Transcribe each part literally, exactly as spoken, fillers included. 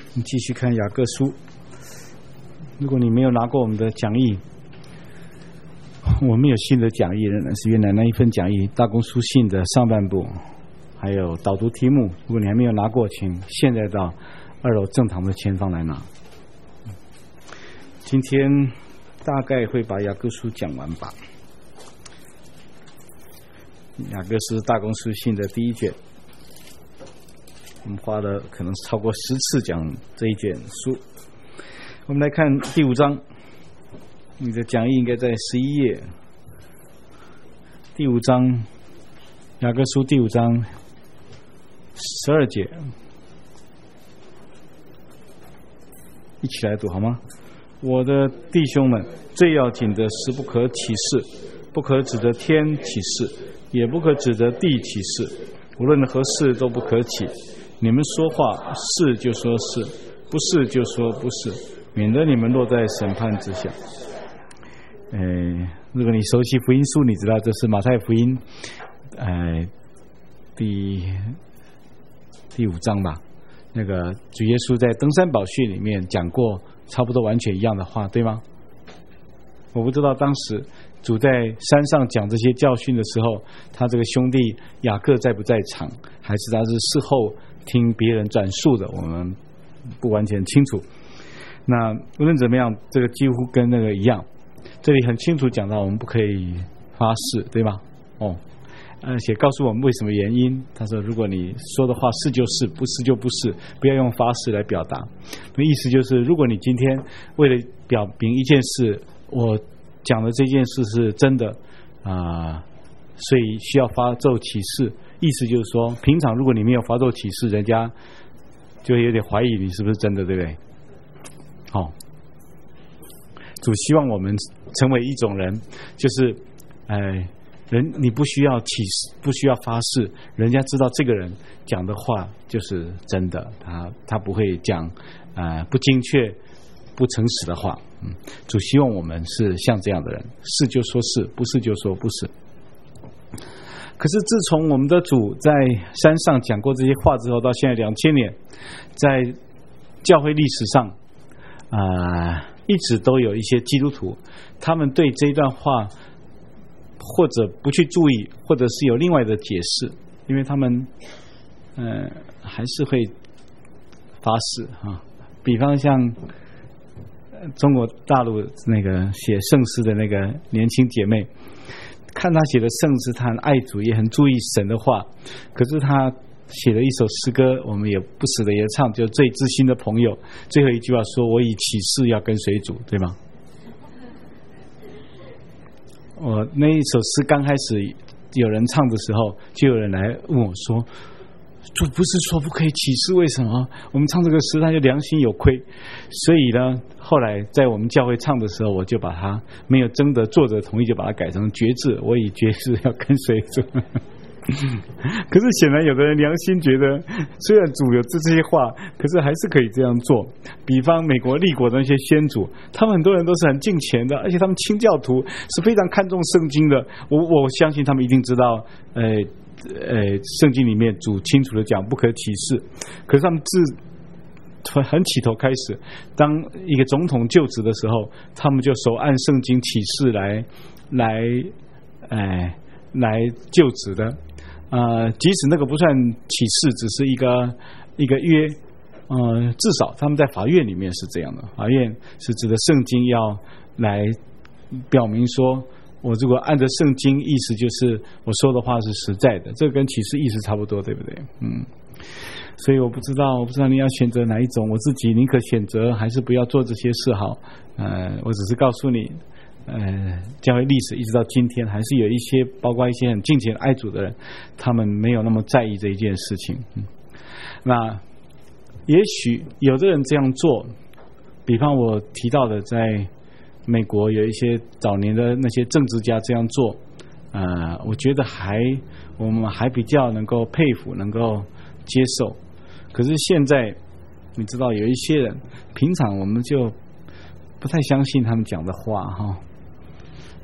你继续看雅各书。如果你没有拿过我们的讲义，我们有新的讲义，仍然是原来那一份讲义大公书信的上半部，还有导读题目。如果你还没有拿过，请现在到二楼正堂的前方来拿。今天大概会把雅各书讲完吧。雅各是大公书信的第一卷，我们花了可能超过十次讲这一卷书。我们来看第五章，你的讲义应该在十一页。第五章，雅各书第五章十二节，一起来读好吗？我的弟兄们，最要紧的是不可起誓，不可指着天起誓，也不可指着地起誓，无论何事都不可起。你们说话是就说是，不是就说不是，免得你们落在审判之下。呃，如果你熟悉福音书，你知道这是马太福音，呃，第第五章吧。那个主耶稣在登山宝训里面讲过差不多完全一样的话，对吗？我不知道当时主在山上讲这些教训的时候，他这个兄弟雅各在不在场，还是他是事后听别人转述的，我们不完全清楚。那无论怎么样，这个几乎跟那个一样。这里很清楚讲到我们不可以发誓，对吧？哦，而且告诉我们为什么原因。他说，如果你说的话是就是，不是就不是，不要用发誓来表达。那意思就是，如果你今天为了表明一件事，我讲的这件事是真的啊、呃，所以需要发咒起誓。意思就是说，平常如果你没有发咒起誓，人家就会有点怀疑你是不是真的，对不对？好、哦，主希望我们成为一种人，就是哎。呃人你不需要起誓，不需要发誓，人家知道这个人讲的话就是真的，他他不会讲呃不精确、不诚实的话。嗯，主希望我们是像这样的人，是就说是，不是就说不是。可是自从我们的主在山上讲过这些话之后，到现在两千年，在教会历史上啊、呃，一直都有一些基督徒，他们对这一段话。或者不去注意，或者是有另外的解释，因为他们呃还是会发誓啊。比方像中国大陆那个写圣诗的那个年轻姐妹，看她写的圣诗，她很爱主，也很注意神的话，可是她写了一首诗歌，我们也不时的也唱，就最知心的朋友，最后一句话说，我已起誓要跟随主，对吗？我那一首诗刚开始有人唱的时候，就有人来问我说，主不是说不可以起誓，为什么我们唱这个诗他就良心有亏？所以呢，后来在我们教会唱的时候，我就把它没有征得作者同意，就把它改成决志，我以决志要跟随主。可是显然有的人良心觉得，虽然主有这些话，可是还是可以这样做。比方美国立国的那些先祖，他们很多人都是很敬虔的，而且他们清教徒是非常看重圣经的。我我相信他们一定知道，呃呃，圣经里面主清楚的讲不可起誓。可是他们自很起头开始，当一个总统就职的时候，他们就手按圣经起誓来来，哎、呃、来就职的。呃，即使那个不算起誓，只是一个一个约，呃，至少他们在法院里面是这样的。法院是指的圣经要来表明说，我如果按着圣经，意思就是我说的话是实在的，这个跟起誓意思差不多，对不对？嗯，所以我不知道，我不知道你要选择哪一种，我自己宁可选择还是不要做这些事好。呃，我只是告诉你。呃，教会历史一直到今天，还是有一些，包括一些很敬虔爱主的人，他们没有那么在意这一件事情。嗯，那也许有的人这样做，比方我提到的，在美国有一些早年的那些政治家这样做，呃，我觉得还我们还比较能够佩服，能够接受。可是现在，你知道有一些人，平常我们就不太相信他们讲的话哈。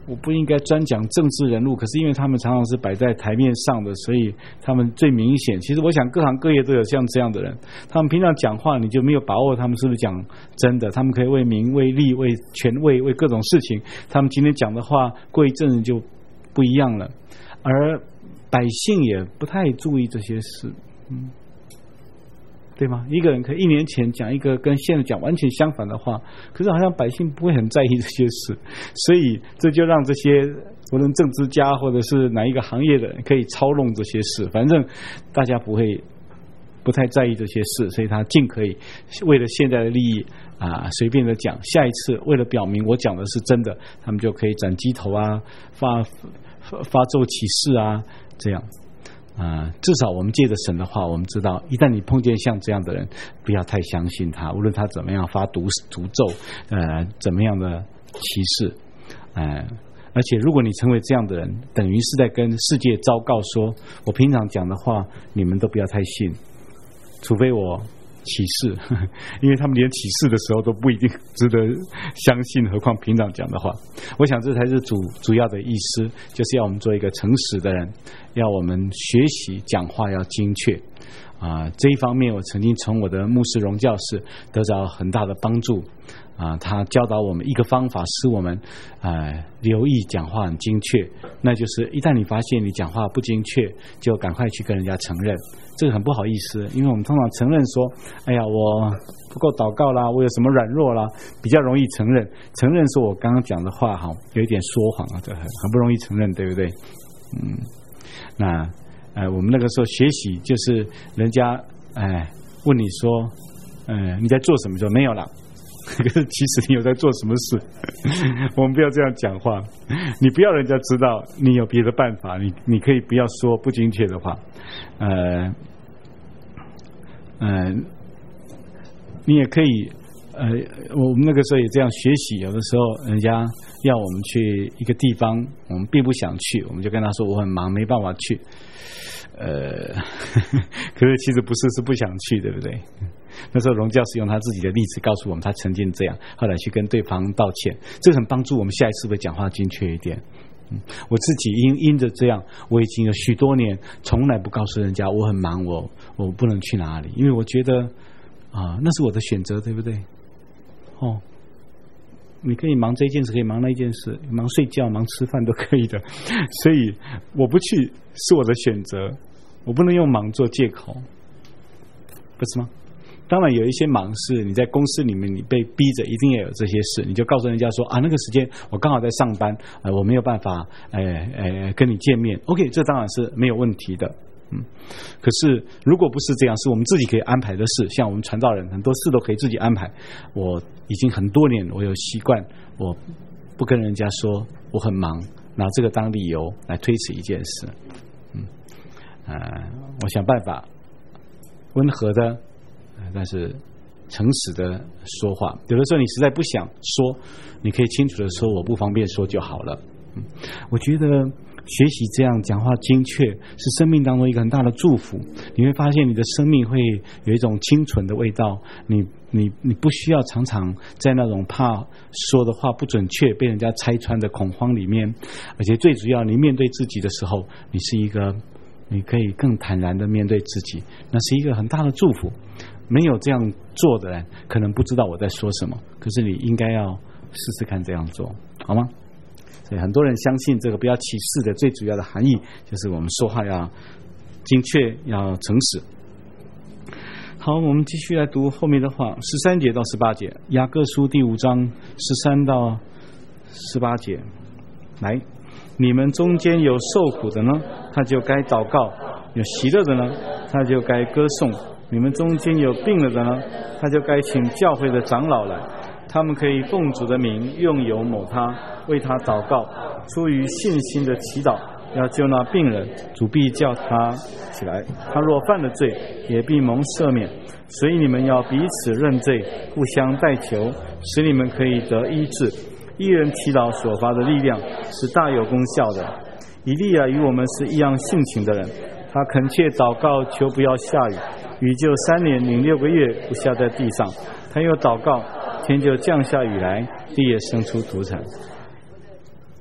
我不应该专讲政治人物，可是因为他们常常是摆在台面上的，所以他们最明显。其实我想各行各业都有像这样的人，他们平常讲话你就没有把握他们是不是讲真的，他们可以为名为利为权位为各种事情，他们今天讲的话过一阵子就不一样了，而百姓也不太注意这些事，嗯，对吗？一个人可以一年前讲一个跟现在讲完全相反的话，可是好像百姓不会很在意这些事，所以这就让这些无论政治家或者是哪一个行业的人可以操弄这些事，反正大家不会不太在意这些事，所以他尽可以为了现在的利益啊随便的讲，下一次为了表明我讲的是真的，他们就可以斩鸡头啊，发发发咒起誓啊，这样。啊、呃，至少我们借着神的话，我们知道，一旦你碰见像这样的人，不要太相信他，无论他怎么样发毒诅咒，呃，怎么样的歧视，呃，而且如果你成为这样的人，等于是在跟世界昭告说，我平常讲的话，你们都不要太信，除非我启示，因为他们连启示的时候都不一定值得相信，何况平常讲的话。我想这才是主主要的意思，就是要我们做一个诚实的人，要我们学习讲话要精确啊、呃。这一方面我曾经从我的牧师荣教士得到很大的帮助啊、呃，他教导我们一个方法，使我们呃留意讲话很精确，那就是一旦你发现你讲话不精确，就赶快去跟人家承认。这个很不好意思，因为我们通常承认说，哎呀，我不够祷告啦，我有什么软弱啦，比较容易承认。承认说我刚刚讲的话哈，有一点说谎啊，这很很不容易承认，对不对？嗯，那呃，我们那个时候学习就是人家哎、呃、问你说，呃，你在做什么？说没有啦。可是其实你有在做什么事？我们不要这样讲话，你不要人家知道你有别的办法，你你可以不要说不精确的话，呃，呃，你也可以，呃，我们那个时候也这样学习，有的时候人家要我们去一个地方，我们并不想去，我们就跟他说我很忙，没办法去，呃，可是其实不是，是不想去，对不对？那时候荣教师用他自己的例子告诉我们，他曾经这样，后来去跟对方道歉，这很帮助我们下一次会讲话精确一点。嗯，我自己因因着这样，我已经有许多年从来不告诉人家我很忙，我我不能去哪里，因为我觉得啊、呃，那是我的选择，对不对？哦，你可以忙这件事，可以忙那件事，忙睡觉、忙吃饭都可以的，所以我不去是我的选择，我不能用忙做借口，不是吗？当然有一些忙事，你在公司里面你被逼着一定要有这些事，你就告诉人家说啊，那个时间我刚好在上班，呃，我没有办法，呃呃，跟你见面。OK， 这当然是没有问题的，嗯。可是如果不是这样，是我们自己可以安排的事，像我们传道人很多事都可以自己安排。我已经很多年，我有习惯，我不跟人家说我很忙，拿这个当理由来推迟一件事，嗯，呃，我想办法温和的。但是诚实的说话，有的时候你实在不想说，你可以清楚的说我不方便说就好了。嗯，我觉得学习这样讲话精确是生命当中一个很大的祝福。你会发现你的生命会有一种清纯的味道，你你你不需要常常在那种怕说的话不准确被人家拆穿的恐慌里面，而且最主要你面对自己的时候，你是一个你可以更坦然的面对自己，那是一个很大的祝福。没有这样做的人可能不知道我在说什么，可是你应该要试试看这样做，好吗？所以很多人相信这个不要歧视的最主要的含义就是我们说话要精确，要诚实。好，我们继续来读后面的话，十三节到十八节，雅各书第五章十三到十八节。来，你们中间有受苦的呢，他就该祷告；有喜乐的呢，他就该歌颂。你们中间有病了的呢，他就该请教会的长老来，他们可以奉主的名用油抹他，为他祷告，出于信心的祈祷，要救那病人，主必叫他起来。他若犯了罪，也必蒙赦免。所以你们要彼此认罪，互相代求，使你们可以得医治。一人祈祷所发的力量是大有功效的。以利亚与我们是一样性情的人，他恳切祷告，求不要下雨。雨就三年零六个月不下在地上，他又祷告，天就降下雨来，地也生出土产。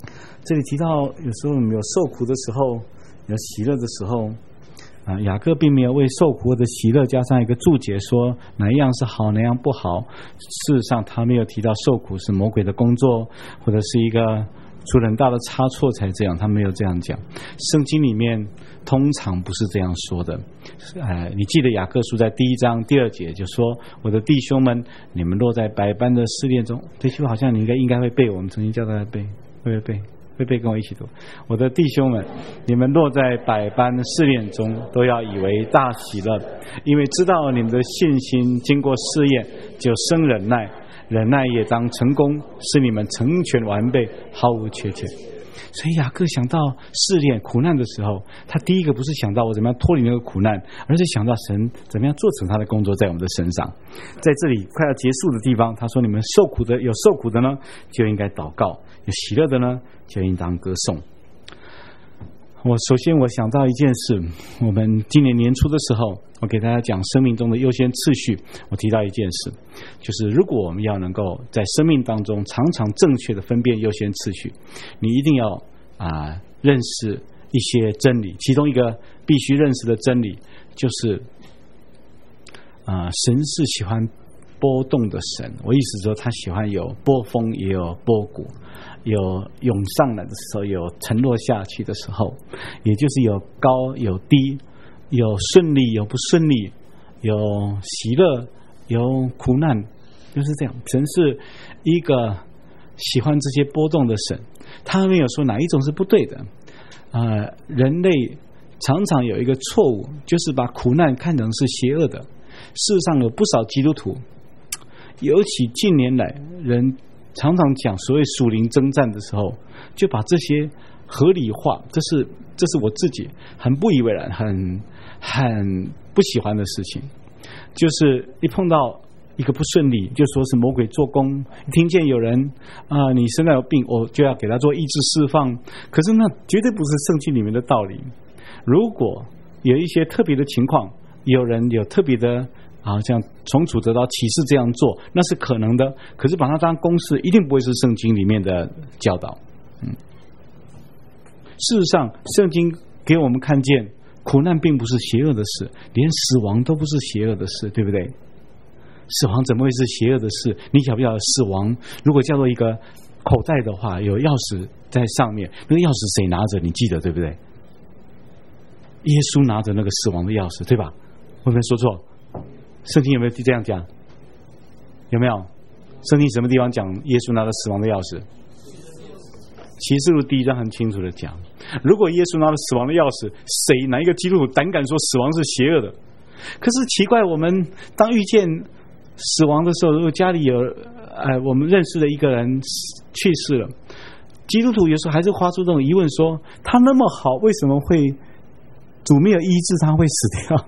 这里提到有时候我们有受苦的时候，有喜乐的时候啊，雅各并没有为受苦或者喜乐加上一个注解，说哪一样是好，哪一样不好。事实上，他没有提到受苦是魔鬼的工作，或者是一个出了很大的差错才这样，他没有这样讲。圣经里面通常不是这样说的。呃，你记得雅各书在第一章第二节就说：“我的弟兄们，你们落在百般的试炼中。”这句话好像你应该应该会背，我们曾经教大家背，会不会背？会背，跟我一起读。我的弟兄们，你们落在百般的试炼中，都要以为大喜乐，因为知道你们的信心经过试验，就生忍耐，忍耐也当成功，使你们成全完备，毫无缺欠。所以雅各想到试炼苦难的时候，他第一个不是想到我怎么样脱离那个苦难，而是想到神怎么样做成他的工作在我们的身上。在这里快要结束的地方，他说：你们受苦的有受苦的呢，就应该祷告；有喜乐的呢，就应当歌颂。我首先我想到一件事，我们今年年初的时候，我给大家讲生命中的优先次序，我提到一件事，就是如果我们要能够在生命当中常常正确的分辨优先次序，你一定要啊、呃、认识一些真理，其中一个必须认识的真理就是啊、呃、神是喜欢波动的神。我意思说他喜欢有波峰也有波谷，有涌上来的时候，有沉落下去的时候，也就是有高有低，有顺利有不顺利，有喜乐有苦难，就是这样。神是一个喜欢这些波动的神，他没有说哪一种是不对的。呃，人类常常有一个错误，就是把苦难看成是邪恶的。事实上有不少基督徒，尤其近年来人常常讲所谓属灵征战的时候，就把这些合理化，这是这是我自己很不以为然，很很不喜欢的事情。就是一碰到一个不顺利，就说是魔鬼做工；听见有人啊、呃，你身上有病，我就要给他做医治释放。可是那绝对不是圣经里面的道理。如果有一些特别的情况，有人有特别的好像从主得到启示这样做，那是可能的。可是把它当公式，一定不会是圣经里面的教导。嗯，事实上，圣经给我们看见，苦难并不是邪恶的事，连死亡都不是邪恶的事，对不对？死亡怎么会是邪恶的事？你晓不晓得死亡如果叫做一个口袋的话，有钥匙在上面，那个钥匙谁拿着？你记得对不对？耶稣拿着那个死亡的钥匙，对吧？我没有说错。圣经有没有这样讲？有没有？圣经什么地方讲耶稣拿着死亡的钥匙？启示录第一章很清楚的讲，如果耶稣拿着死亡的钥匙，谁哪一个基督徒胆敢说死亡是邪恶的？可是奇怪，我们当遇见死亡的时候，如果家里有呃我们认识的一个人去世了，基督徒有时候还是发出这种疑问说，他那么好，为什么会主没有医治他会死掉？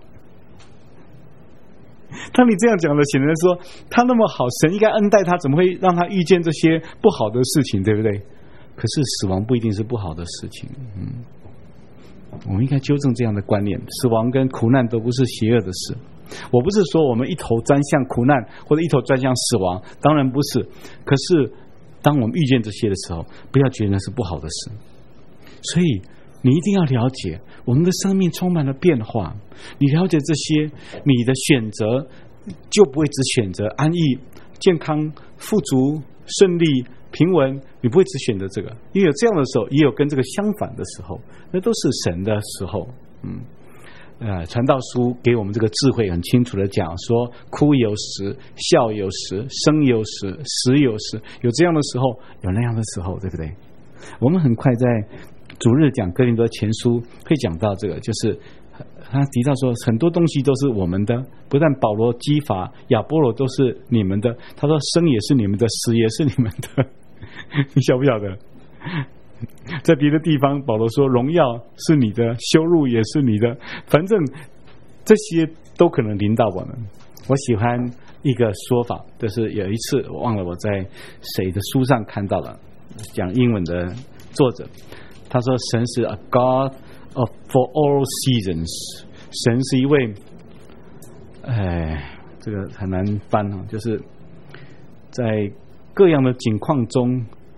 当你这样讲的，显然说他那么好，神应该恩待他，怎么会让他遇见这些不好的事情，对不对？可是死亡不一定是不好的事情。嗯，我们应该纠正这样的观念，死亡跟苦难都不是邪恶的事。我不是说我们一头钻向苦难或者一头钻向死亡，当然不是。可是当我们遇见这些的时候，不要觉得那是不好的事。所以你一定要了解，我们的生命充满了变化。你了解这些，你的选择就不会只选择安逸、健康、富足、顺利、平稳，你不会只选择这个。因为有这样的时候，也有跟这个相反的时候，那都是神的时候。嗯，呃，传道书给我们这个智慧很清楚的讲说，哭有时，笑有时，生有时，死有时，有这样的时候，有那样的时候，对不对？我们很快在主日讲哥林多前书会讲到这个，就是他提到说很多东西都是我们的，不但保罗、基法、亚波罗都是你们的，他说生也是你们的，死也是你们的。你晓不晓得？在别的地方保罗说荣耀是你的，羞辱也是你的，反正这些都可能临到我们。我喜欢一个说法，就是有一次我忘了我在谁的书上看到了，讲英文的作者他说神是 a God of for all seasons， 神是一位哎，这个很难翻哦，就是在各样的境况中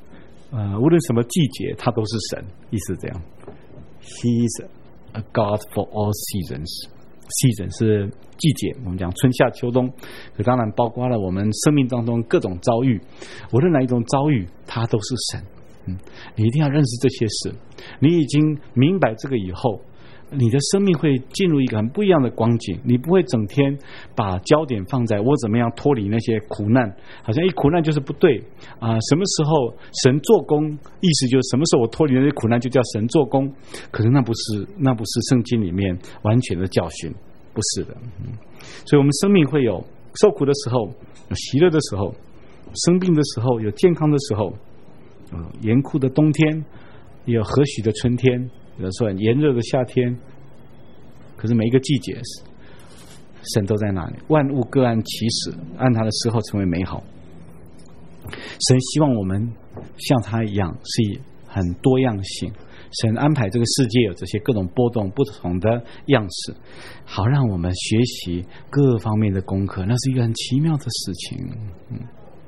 呃，无论什么季节，他都是神，意思是这样。He is a God for all seasons。season 是季节，我们讲春夏秋冬，可当然包括了我们生命当中各种遭遇，无论哪一种遭遇，他都是神。嗯，你一定要认识这些事。你已经明白这个以后，你的生命会进入一个很不一样的光景。你不会整天把焦点放在我怎么样脱离那些苦难，好像一苦难就是不对啊、呃。什么时候神做工，意思就是什么时候我脱离那些苦难就叫神做工。可是那不是那不是圣经里面完全的教训，不是的。嗯，所以我们生命会有受苦的时候，有喜乐的时候，生病的时候，有健康的时候，有严酷的冬天，也有和煦的春天，有的时候很炎热的夏天。可是每一个季节，神都在那里，万物各按其时，按他的时候成为美好。神希望我们像他一样，是以很多样性。神安排这个世界有这些各种波动不同的样式，好让我们学习各方面的功课，那是一个很奇妙的事情。嗯，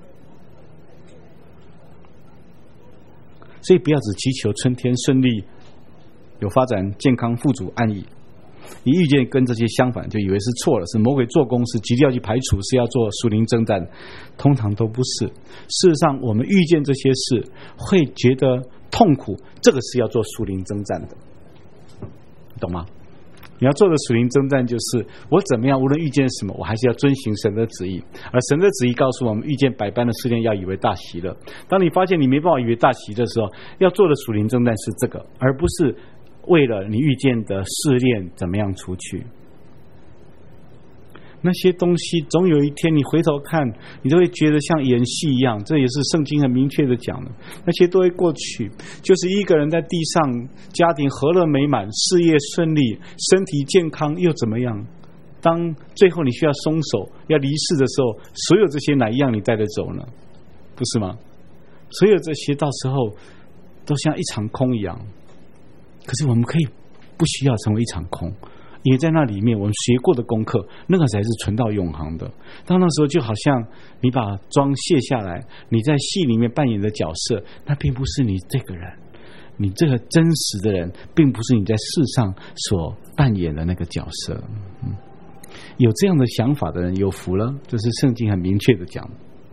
所以不要只祈求春天顺利有发展、健康、富足、安逸。你遇见跟这些相反，就以为是错了，是魔鬼做工，是极力要去排除，是要做属灵征战，通常都不是。事实上，我们遇见这些事会觉得痛苦，这个是要做属灵征战的，懂吗？你要做的属灵征战就是我怎么样，无论遇见什么，我还是要遵行神的旨意。而神的旨意告诉我们，遇见百般的试炼，要以为大喜乐。当你发现你没办法以为大喜乐的时候，要做的属灵征战是这个，而不是为了你遇见的试炼怎么样除去。那些东西总有一天你回头看，你都会觉得像演戏一样，这也是圣经很明确的讲的，那些都会过去。就是一个人在地上，家庭和乐美满，事业顺利，身体健康，又怎么样？当最后你需要松手要离世的时候，所有这些哪一样你带得走呢？不是吗？所有这些到时候都像一场空一样。可是我们可以不需要成为一场空，因为在那里面我们学过的功课，那个才是存到永恒的。到那时候就好像你把妆卸下来，你在戏里面扮演的角色，那并不是你这个人，你这个真实的人并不是你在世上所扮演的那个角色。嗯，有这样的想法的人有福了，这是圣经很明确的讲的。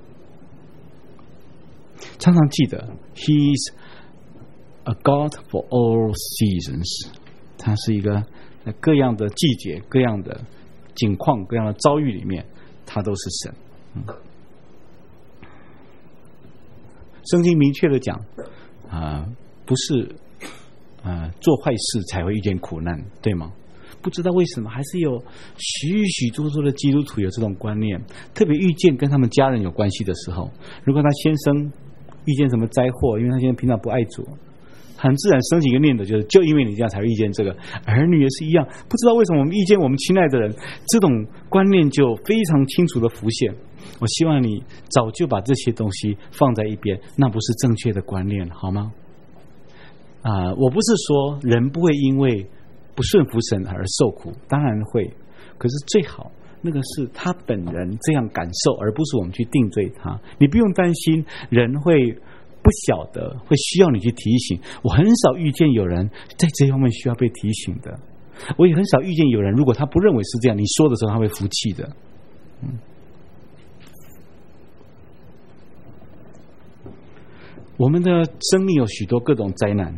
常常记得 He is a God for all seasons， 他是一个在各样的季节、各样的境况、各样的遭遇里面，他都是神。嗯，圣经明确的讲，啊、呃，不是啊、呃、做坏事才会遇见苦难，对吗？不知道为什么，还是有许许多多的基督徒有这种观念，特别遇见跟他们家人有关系的时候，如果他先生遇见什么灾祸，因为他现在平常不爱主，很自然升起一个念头，就是就因为你这样才会遇见这个。儿女也是一样，不知道为什么我们遇见我们亲爱的人，这种观念就非常清楚的浮现。我希望你早就把这些东西放在一边，那不是正确的观念，好吗？啊、呃，我不是说人不会因为不顺服神而受苦，当然会，可是最好那个是他本人这样感受，而不是我们去定罪他。你不用担心人会不晓得，会需要你去提醒。我很少遇见有人在这方面需要被提醒的，我也很少遇见有人如果他不认为是这样，你说的时候他会服气的。嗯，我们的生命有许多各种灾难，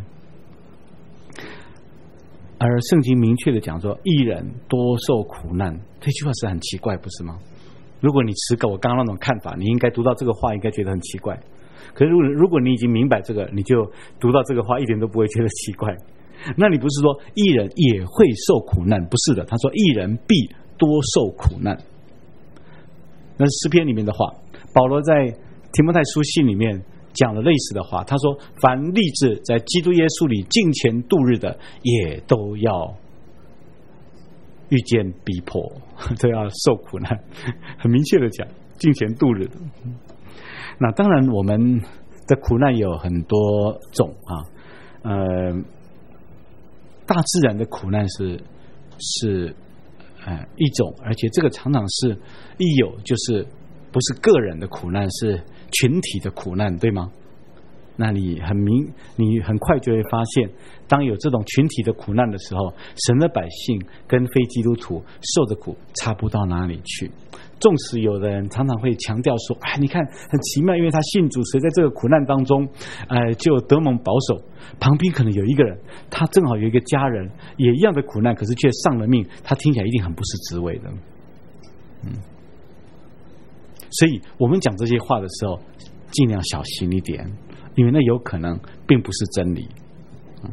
而圣经明确的讲说，义人多受苦难，这句话是很奇怪，不是吗？如果你持个我刚刚那种看法，你应该读到这个话应该觉得很奇怪。可是如果如果你已经明白这个，你就读到这个话一点都不会觉得奇怪。那你不是说义人也会受苦难？不是的，他说义人必多受苦难，那是诗篇里面的话。保罗在提摩太书信里面讲了类似的话，他说凡立志在基督耶稣里敬虔度日的，也都要遇见逼迫，都要受苦难，很明确的讲敬虔度日的。那当然我们的苦难有很多种啊，呃，大自然的苦难是是呃一种，而且这个常常是一有就是不是个人的苦难，是群体的苦难，对吗？ 那你很明，你很快就会发现，当有这种群体的苦难的时候，神的百姓跟非基督徒受的苦差不到哪里去。纵使有的人常常会强调说，哎，你看很奇妙，因为他信主，所以在这个苦难当中，呃，就得蒙保守。旁边可能有一个人，他正好有一个家人也一样的苦难，可是却丧了命，他听起来一定很不是滋味的。嗯，所以我们讲这些话的时候，尽量小心一点，因为那有可能并不是真理。嗯，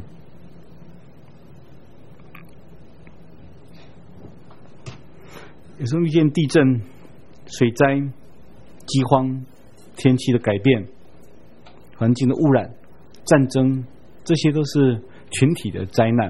有时候遇见地震、水灾、饥荒、天气的改变、环境的污染、战争，这些都是群体的灾难。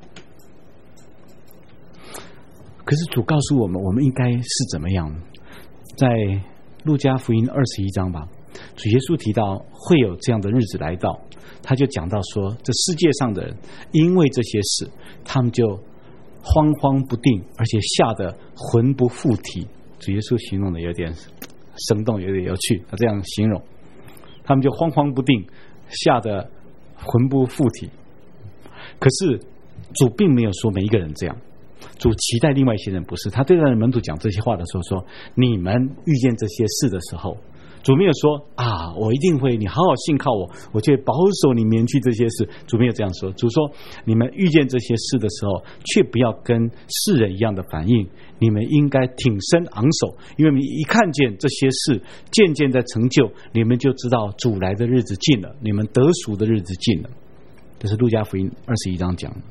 可是主告诉我们，我们应该是怎么样？在路加福音二十一章吧，主耶稣提到会有这样的日子来到，他就讲到说，这世界上的人因为这些事，他们就慌慌不定，而且吓得魂不附体。主耶稣形容的有点生动，有点有趣，他这样形容，他们就慌慌不定，吓得魂不附体。可是主并没有说每一个人这样，主期待另外一些人不是。他对他的门徒讲这些话的时候说，你们遇见这些事的时候，主没有说啊，我一定会，你好好信靠我，我就会保守你免去这些事。主没有这样说，主说你们遇见这些事的时候，却不要跟世人一样的反应，你们应该挺身昂首，因为你一看见这些事渐渐在成就，你们就知道主来的日子近了，你们得赎的日子近了。这是路加福音二十一章讲的。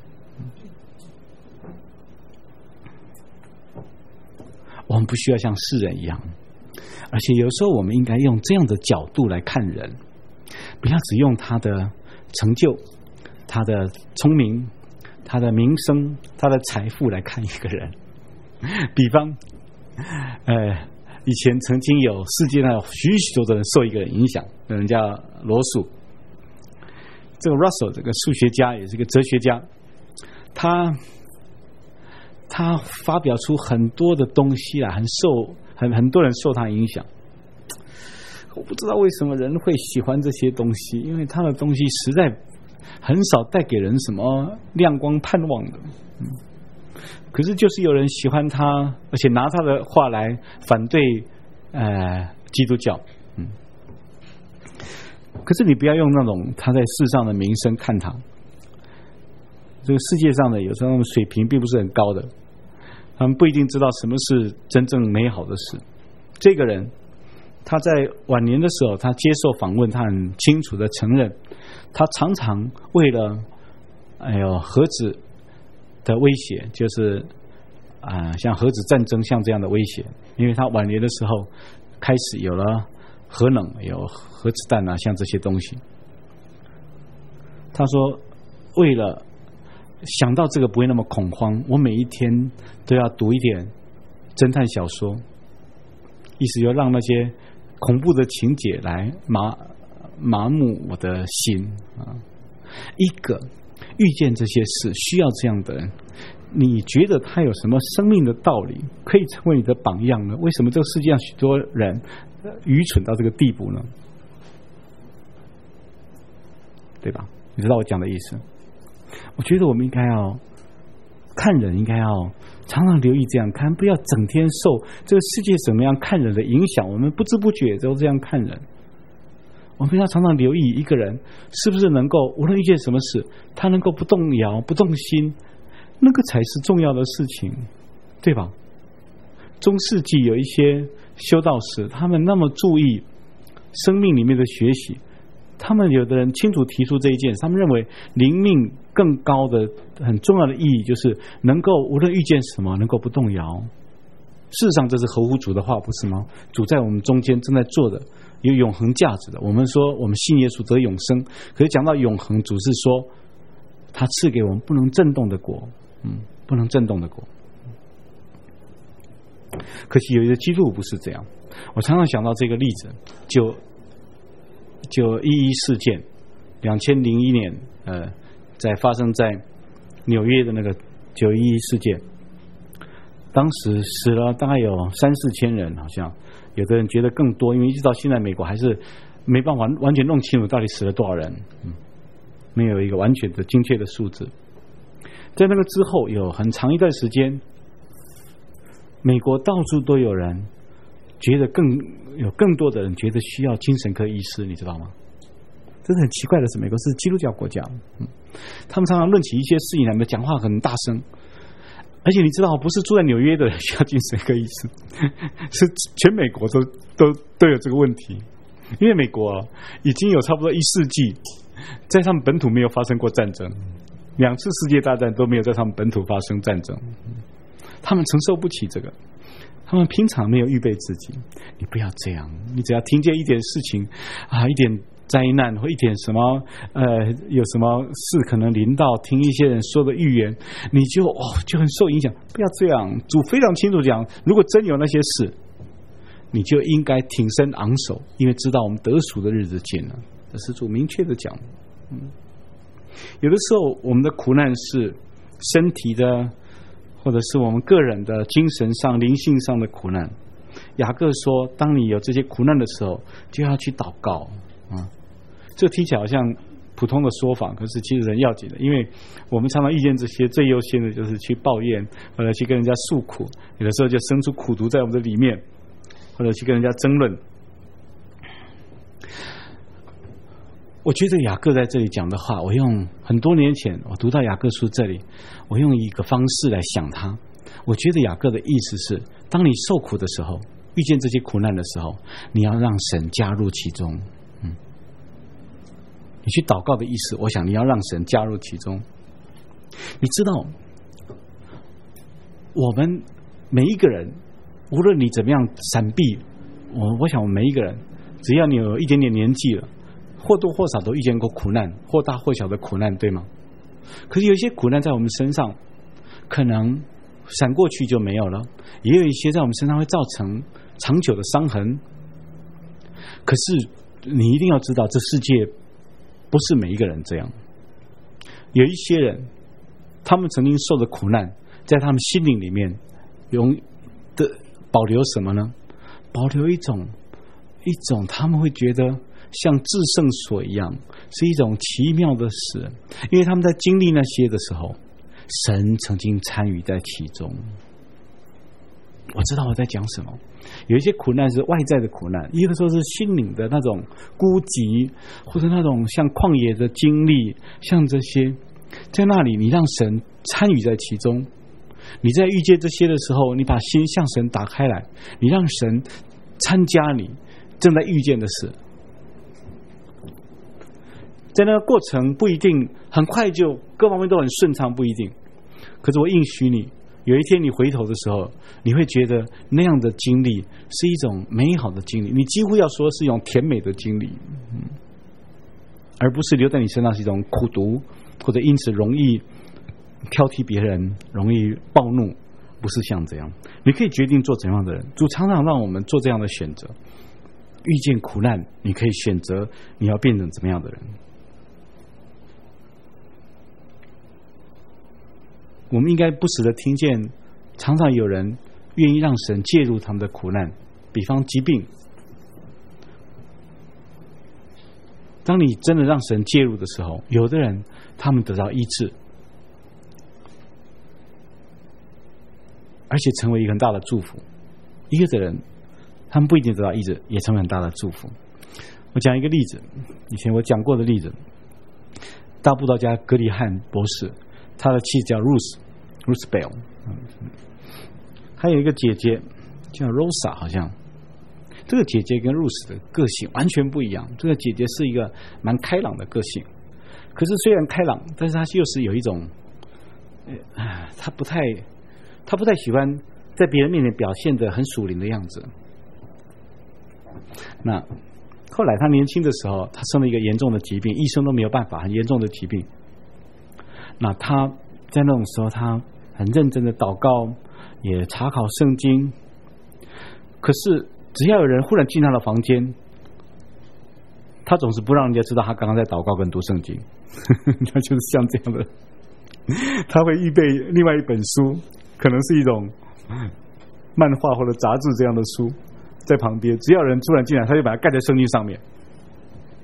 我们不需要像世人一样，而且有时候我们应该用这样的角度来看人，不要只用他的成就、他的聪明、他的名声、他的财富来看一个人。比方，呃，以前曾经有世界上有许许多多人受一个人影响，有人叫罗素。这个 Russell 这个数学家也是个哲学家，他他发表出很多的东西啊，很受很很多人受他影响。我不知道为什么人会喜欢这些东西，因为他的东西实在很少带给人什么亮光盼望的。嗯，可是就是有人喜欢他，而且拿他的话来反对呃基督教。嗯，可是你不要用那种他在世上的名声看他。这个世界上的有时候他们水平并不是很高的，他们不一定知道什么是真正美好的事。这个人他在晚年的时候，他接受访问，他很清楚的承认，他常常为了哎呦核子的威胁，就是啊、呃、像核子战争像这样的威胁，因为他晚年的时候开始有了核能，有核子弹啊，像这些东西。他说为了想到这个不会那么恐慌，我每一天都要读一点侦探小说，意思要让那些恐怖的情节来麻麻木我的心啊。一个遇见这些事需要这样的人，你觉得他有什么生命的道理可以成为你的榜样呢？为什么这个世界上许多人愚蠢到这个地步呢？对吧？你知道我讲的意思。我觉得我们应该要看人，应该要常常留意这样看，不要整天受这个世界怎么样看人的影响，我们不知不觉都这样看人。我们要常常留意一个人是不是能够无论遇见什么事，他能够不动摇不动心，那个才是重要的事情，对吧？中世纪有一些修道士，他们那么注意生命里面的学习，他们有的人清楚提出这一件，他们认为灵命更高的很重要的意义就是能够无论遇见什么能够不动摇。事实上这是合乎主的话，不是吗？主在我们中间正在做的有永恒价值的。我们说我们信耶稣得永生，可是讲到永恒，主是说他赐给我们不能震动的国，嗯，不能震动的国。可惜有一个基督不是这样。我常常想到这个例子，就就一一事件，两千零一年，呃，在发生在纽约的那个九一一事件，当时死了大概有三四千人，好像有的人觉得更多，因为一直到现在美国还是没办法完全弄清楚到底死了多少人，嗯，没有一个完全的精确的数字。在那个之后有很长一段时间，美国到处都有人觉得更有更多的人觉得需要精神科医师，你知道吗？这是很奇怪的是，美国是基督教国家，嗯，他们常常论起一些事情来，讲话很大声，而且你知道，不是住在纽约的人需要精神科医师，是全美国都都都有这个问题，因为美国已经有差不多一世纪，在他们本土没有发生过战争，两次世界大战都没有在他们本土发生战争，他们承受不起这个。他们平常没有预备自己，你不要这样，你只要听见一点事情啊，一点灾难或一点什么呃，有什么事可能临到，听一些人说的预言，你就哦就很受影响。不要这样，主非常清楚讲，如果真有那些事，你就应该挺身昂首，因为知道我们得赎的日子近了。这是主明确的讲。嗯，有的时候我们的苦难是身体的，或者是我们个人的精神上、灵性上的苦难。雅各说，当你有这些苦难的时候，就要去祷告啊。这听起来好像普通的说法，可是其实很要紧的，因为我们常常遇见这些，最优先的就是去抱怨，或者去跟人家诉苦，有的时候就生出苦毒在我们的里面，或者去跟人家争论。我觉得雅各在这里讲的话，我用很多年前我读到雅各书这里，我用一个方式来想它。我觉得雅各的意思是，当你受苦的时候，遇见这些苦难的时候，你要让神加入其中。嗯，你去祷告的意思，我想你要让神加入其中。你知道，我们每一个人，无论你怎么样闪避，我我想我们每一个人，只要你有一点点年纪了，或多或少都遇见过苦难，或大或小的苦难，对吗？可是有一些苦难在我们身上可能闪过去就没有了，也有一些在我们身上会造成长久的伤痕。可是你一定要知道，这世界不是每一个人这样。有一些人，他们曾经受的苦难，在他们心灵里面永的保留什么呢？保留一种一种他们会觉得像至圣所一样，是一种奇妙的事，因为他们在经历那些的时候，神曾经参与在其中。我知道我在讲什么。有一些苦难是外在的苦难，一个时候是心灵的那种孤寂，或者那种像旷野的经历，像这些，在那里你让神参与在其中。你在遇见这些的时候，你把心向神打开来，你让神参加你正在遇见的事。在那个过程不一定很快就各方面都很顺畅，不一定。可是我应许你，有一天你回头的时候，你会觉得那样的经历是一种美好的经历，你几乎要说是一种甜美的经历，嗯，而不是留在你身上是一种苦毒，或者因此容易挑剔别人，容易暴怒，不是像这样。你可以决定做怎样的人，主常常让我们做这样的选择。遇见苦难，你可以选择你要变成怎么样的人。我们应该不时的听见，常常有人愿意让神介入他们的苦难，比方疾病。当你真的让神介入的时候，有的人他们得到医治，而且成为一个很大的祝福。一个的人他们不一定得到医治，也成为很大的祝福。我讲一个例子，以前我讲过的例子，大布道家格里汉博士，他的妻子叫 Ruth Ruth Bell， 还有一个姐姐叫 Rosa， 好像这个姐姐跟 Ruth 的个性完全不一样。这个姐姐是一个蛮开朗的个性，可是虽然开朗，但是她又是有一种，呃，她不太，她不太喜欢在别人面前表现得很属灵的样子。那后来她年轻的时候，她生了一个严重的疾病，医生都没有办法，很严重的疾病。那她在那种时候，她很认真的祷告，也查考圣经。可是只要有人忽然进她的房间，她总是不让人家知道她刚刚在祷告跟读圣经。她就是像这样的，她会预备另外一本书，可能是一种漫画或者杂志这样的书在旁边，只要有人突然进来，她就把它盖在圣经上面。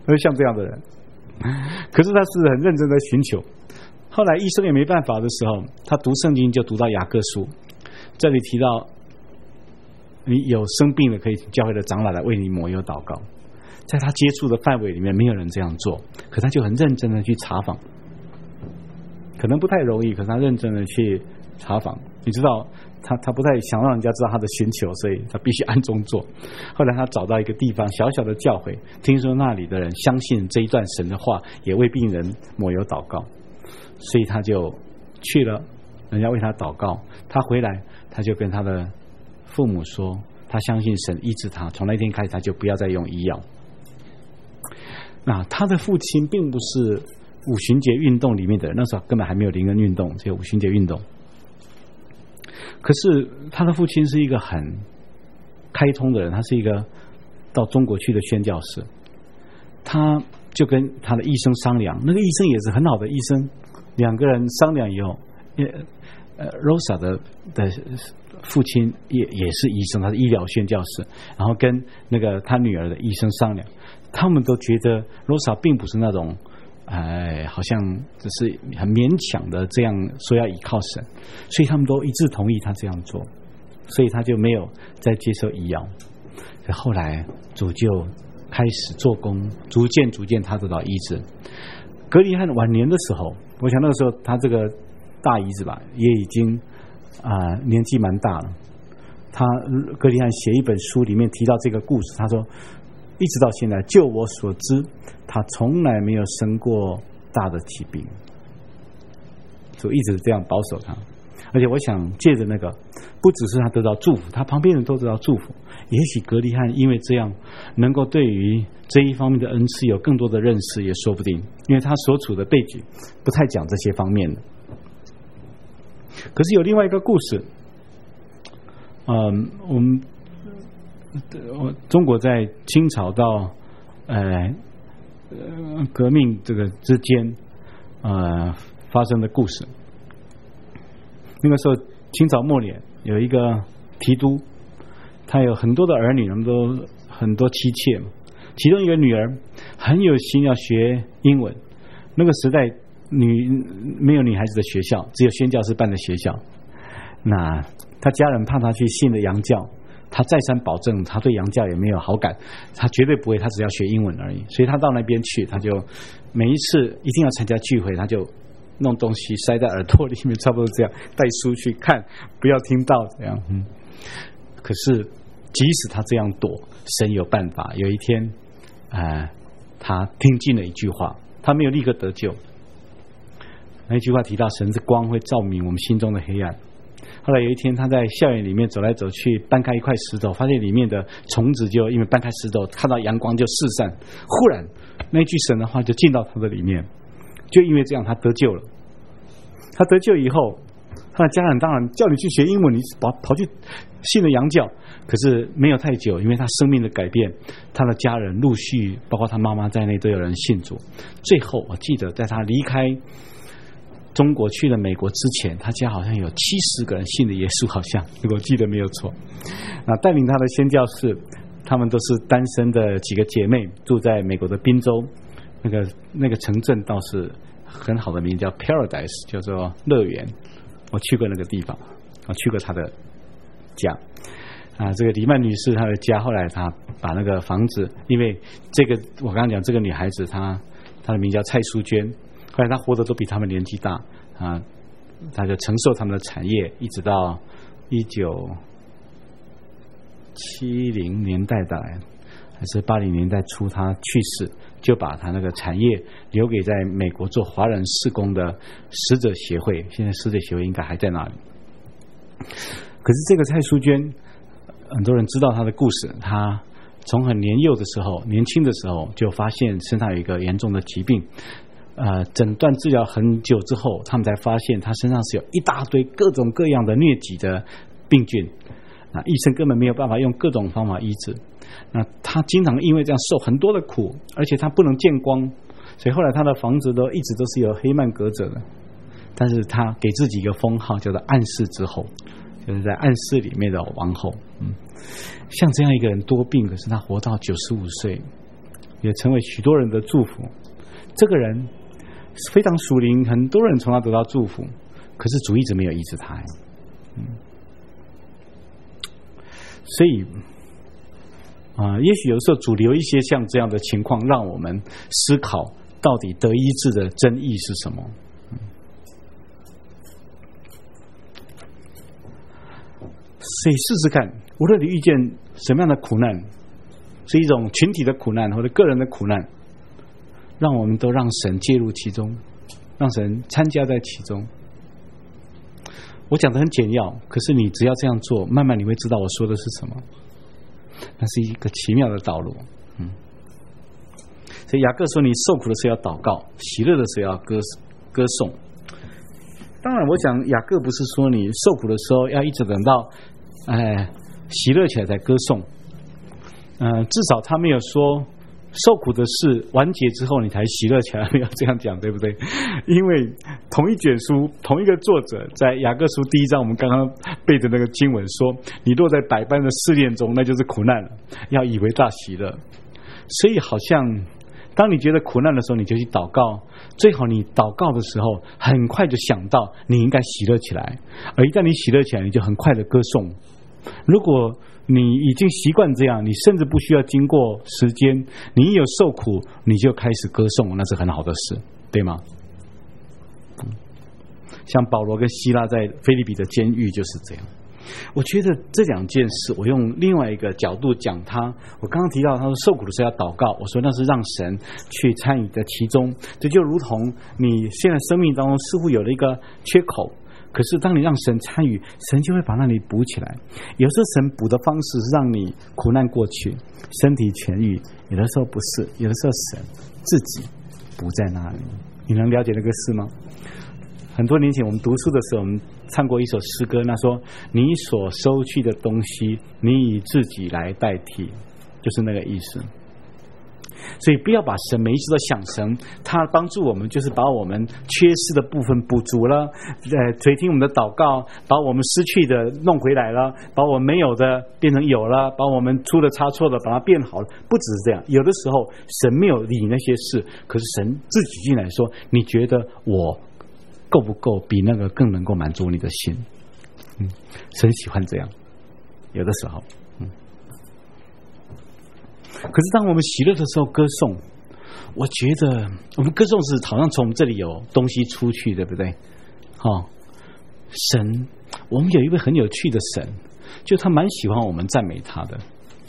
就像这样的人。可是他是很认真的寻求。后来医生也没办法的时候，他读圣经就读到雅各书，这里提到你有生病的可以教会的长老来为你抹油祷告。在他接触的范围里面没有人这样做，可他就很认真的去查访，可能不太容易，可是他认真的去查访。你知道他他不太想让人家知道他的寻求，所以他必须暗中做。后来他找到一个地方小小的教会，听说那里的人相信这一段神的话，也为病人抹油祷告，所以他就去了，人家为他祷告，他回来他就跟他的父母说他相信神医治他，从那天开始他就不要再用医药。那他的父亲并不是五旬节运动里面的人，那时候根本还没有灵恩运动，只有五旬节运动。可是他的父亲是一个很开通的人，他是一个到中国去的宣教士，他就跟他的医生商量，那个医生也是很好的医生，两个人商量以后，呃 Rosa 的的父亲也也是医生，他是医疗宣教士，然后跟那个他女儿的医生商量，他们都觉得 Rosa 并不是那种哎，好像只是很勉强的这样说要依靠神，所以他们都一致同意他这样做，所以他就没有再接受医药。后来主就开始做工，逐渐逐渐他得到医治。格里汉晚年的时候，我想那个时候他这个大姨子吧也已经啊、呃、年纪蛮大了。他格里汉写一本书，里面提到这个故事，他说一直到现在，就我所知，他从来没有生过大的疾病，就一直这样保守他。而且我想借着那个，不只是他得到祝福，他旁边人都得到祝福。也许格里汉因为这样，能够对于这一方面的恩赐有更多的认识，也说不定。因为他所处的背景不太讲这些方面的。可是有另外一个故事，嗯，我们中国在清朝到呃革命这个之间呃发生的故事。那个时候清朝末年有一个提督，他有很多的儿女，他们都很多妻妾，其中一个女儿很有心要学英文。那个时代女没有女孩子的学校，只有宣教士办的学校。那他家人怕他去信了洋教，他再三保证他对洋教也没有好感，他绝对不会，他只要学英文而已。所以他到那边去，他就每一次一定要参加聚会，他就弄东西塞在耳朵里面，差不多这样，带书去看，不要听到这样。嗯，可是即使他这样躲，神有办法。有一天，呃，他听进了一句话，他没有立刻得救。那一句话提到神之光会照明我们心中的黑暗。后来有一天，他在校园里面走来走去，搬开一块石头，发现里面的虫子就因为搬开石头，看到阳光就四散。忽然，那句神的话就进到他的里面，就因为这样，他得救了。他得救以后，他的家人当然叫你去学英文，你跑跑去信了洋教。可是没有太久，因为他生命的改变，他的家人陆续，包括他妈妈在内，都有人信主。最后，我记得在他离开中国去了美国之前，他家好像有七十个人信的耶稣，好像如果记得没有错。那带领他的宣教士，他们都是单身的几个姐妹，住在美国的宾州，那个那个城镇倒是很好的名字，叫 Paradise， 叫做乐园。我去过那个地方，我去过他的家啊。这个李曼女士她的家，后来她把那个房子，因为这个我刚刚讲这个女孩子，她她的名叫蔡淑娟。后来他活得都比他们年纪大啊，他就承受他们的产业，一直到一九七零年代的还是八零年代初，他去世，就把他那个产业留给在美国做华人事工的使者协会。现在使者协会应该还在那里。可是这个蔡淑娟，很多人知道他的故事。他从很年幼的时候，年轻的时候就发现身上有一个严重的疾病。呃，诊断治疗很久之后，他们才发现他身上是有一大堆各种各样的疟疾的病菌，那医生根本没有办法用各种方法医治。那他经常因为这样受很多的苦，而且他不能见光，所以后来他的房子都一直都是有黑幔隔着的。但是他给自己一个封号，叫做暗室之后，就是在暗室里面的王后。嗯，像这样一个人多病，可是他活到九十五岁， 也成为许多人的祝福。这个人非常属灵，很多人从他得到祝福，可是主一直没有医治他。嗯，所以啊、呃，也许有时候主留一些像这样的情况，让我们思考到底得医治的真意是什么。嗯，所以试试看，无论你遇见什么样的苦难，是一种群体的苦难或者个人的苦难，让我们都让神介入其中，让神参加在其中。我讲的很简要，可是你只要这样做，慢慢你会知道我说的是什么。那是一个奇妙的道路。嗯，所以雅各说，你受苦的时候要祷告，喜乐的时候要歌歌颂。当然我想雅各不是说你受苦的时候要一直等到哎喜乐起来才歌颂，呃，至少他没有说受苦的事完结之后你才喜乐起来，没有这样讲，对不对？因为同一卷书同一个作者在雅各书第一章我们刚刚背的那个经文说，你落在百般的试炼中，那就是苦难了，要以为大喜乐。所以好像当你觉得苦难的时候，你就去祷告，最好你祷告的时候很快就想到你应该喜乐起来，而一旦你喜乐起来，你就很快的歌颂。如果你已经习惯这样，你甚至不需要经过时间，你一有受苦你就开始歌颂，那是很好的事，对吗？像保罗跟希拉在腓立比的监狱就是这样。我觉得这两件事，我用另外一个角度讲它。我刚刚提到他说受苦的时候要祷告，我说那是让神去参与在其中。这就如同你现在生命当中似乎有了一个缺口，可是当你让神参与，神就会把那里补起来。有时候神补的方式是让你苦难过去，身体痊愈，有的时候不是，有的时候神自己不在那里。你能了解那个事吗？很多年前我们读书的时候，我们唱过一首诗歌，那说你所收去的东西你以自己来代替，就是那个意思。所以不要把神每一次都想成他帮助我们就是把我们缺失的部分补足了，呃，垂听我们的祷告，把我们失去的弄回来了，把我们没有的变成有了，把我们出了差错的把它变好了。不只是这样，有的时候神没有理那些事，可是神自己进来说，你觉得我够不够比那个更能够满足你的心？嗯，神喜欢这样，有的时候。可是当我们喜乐的时候歌颂，我觉得我们歌颂是好像从我们这里有东西出去，对不对？哦，神，我们有一位很有趣的神，就他蛮喜欢我们赞美他的，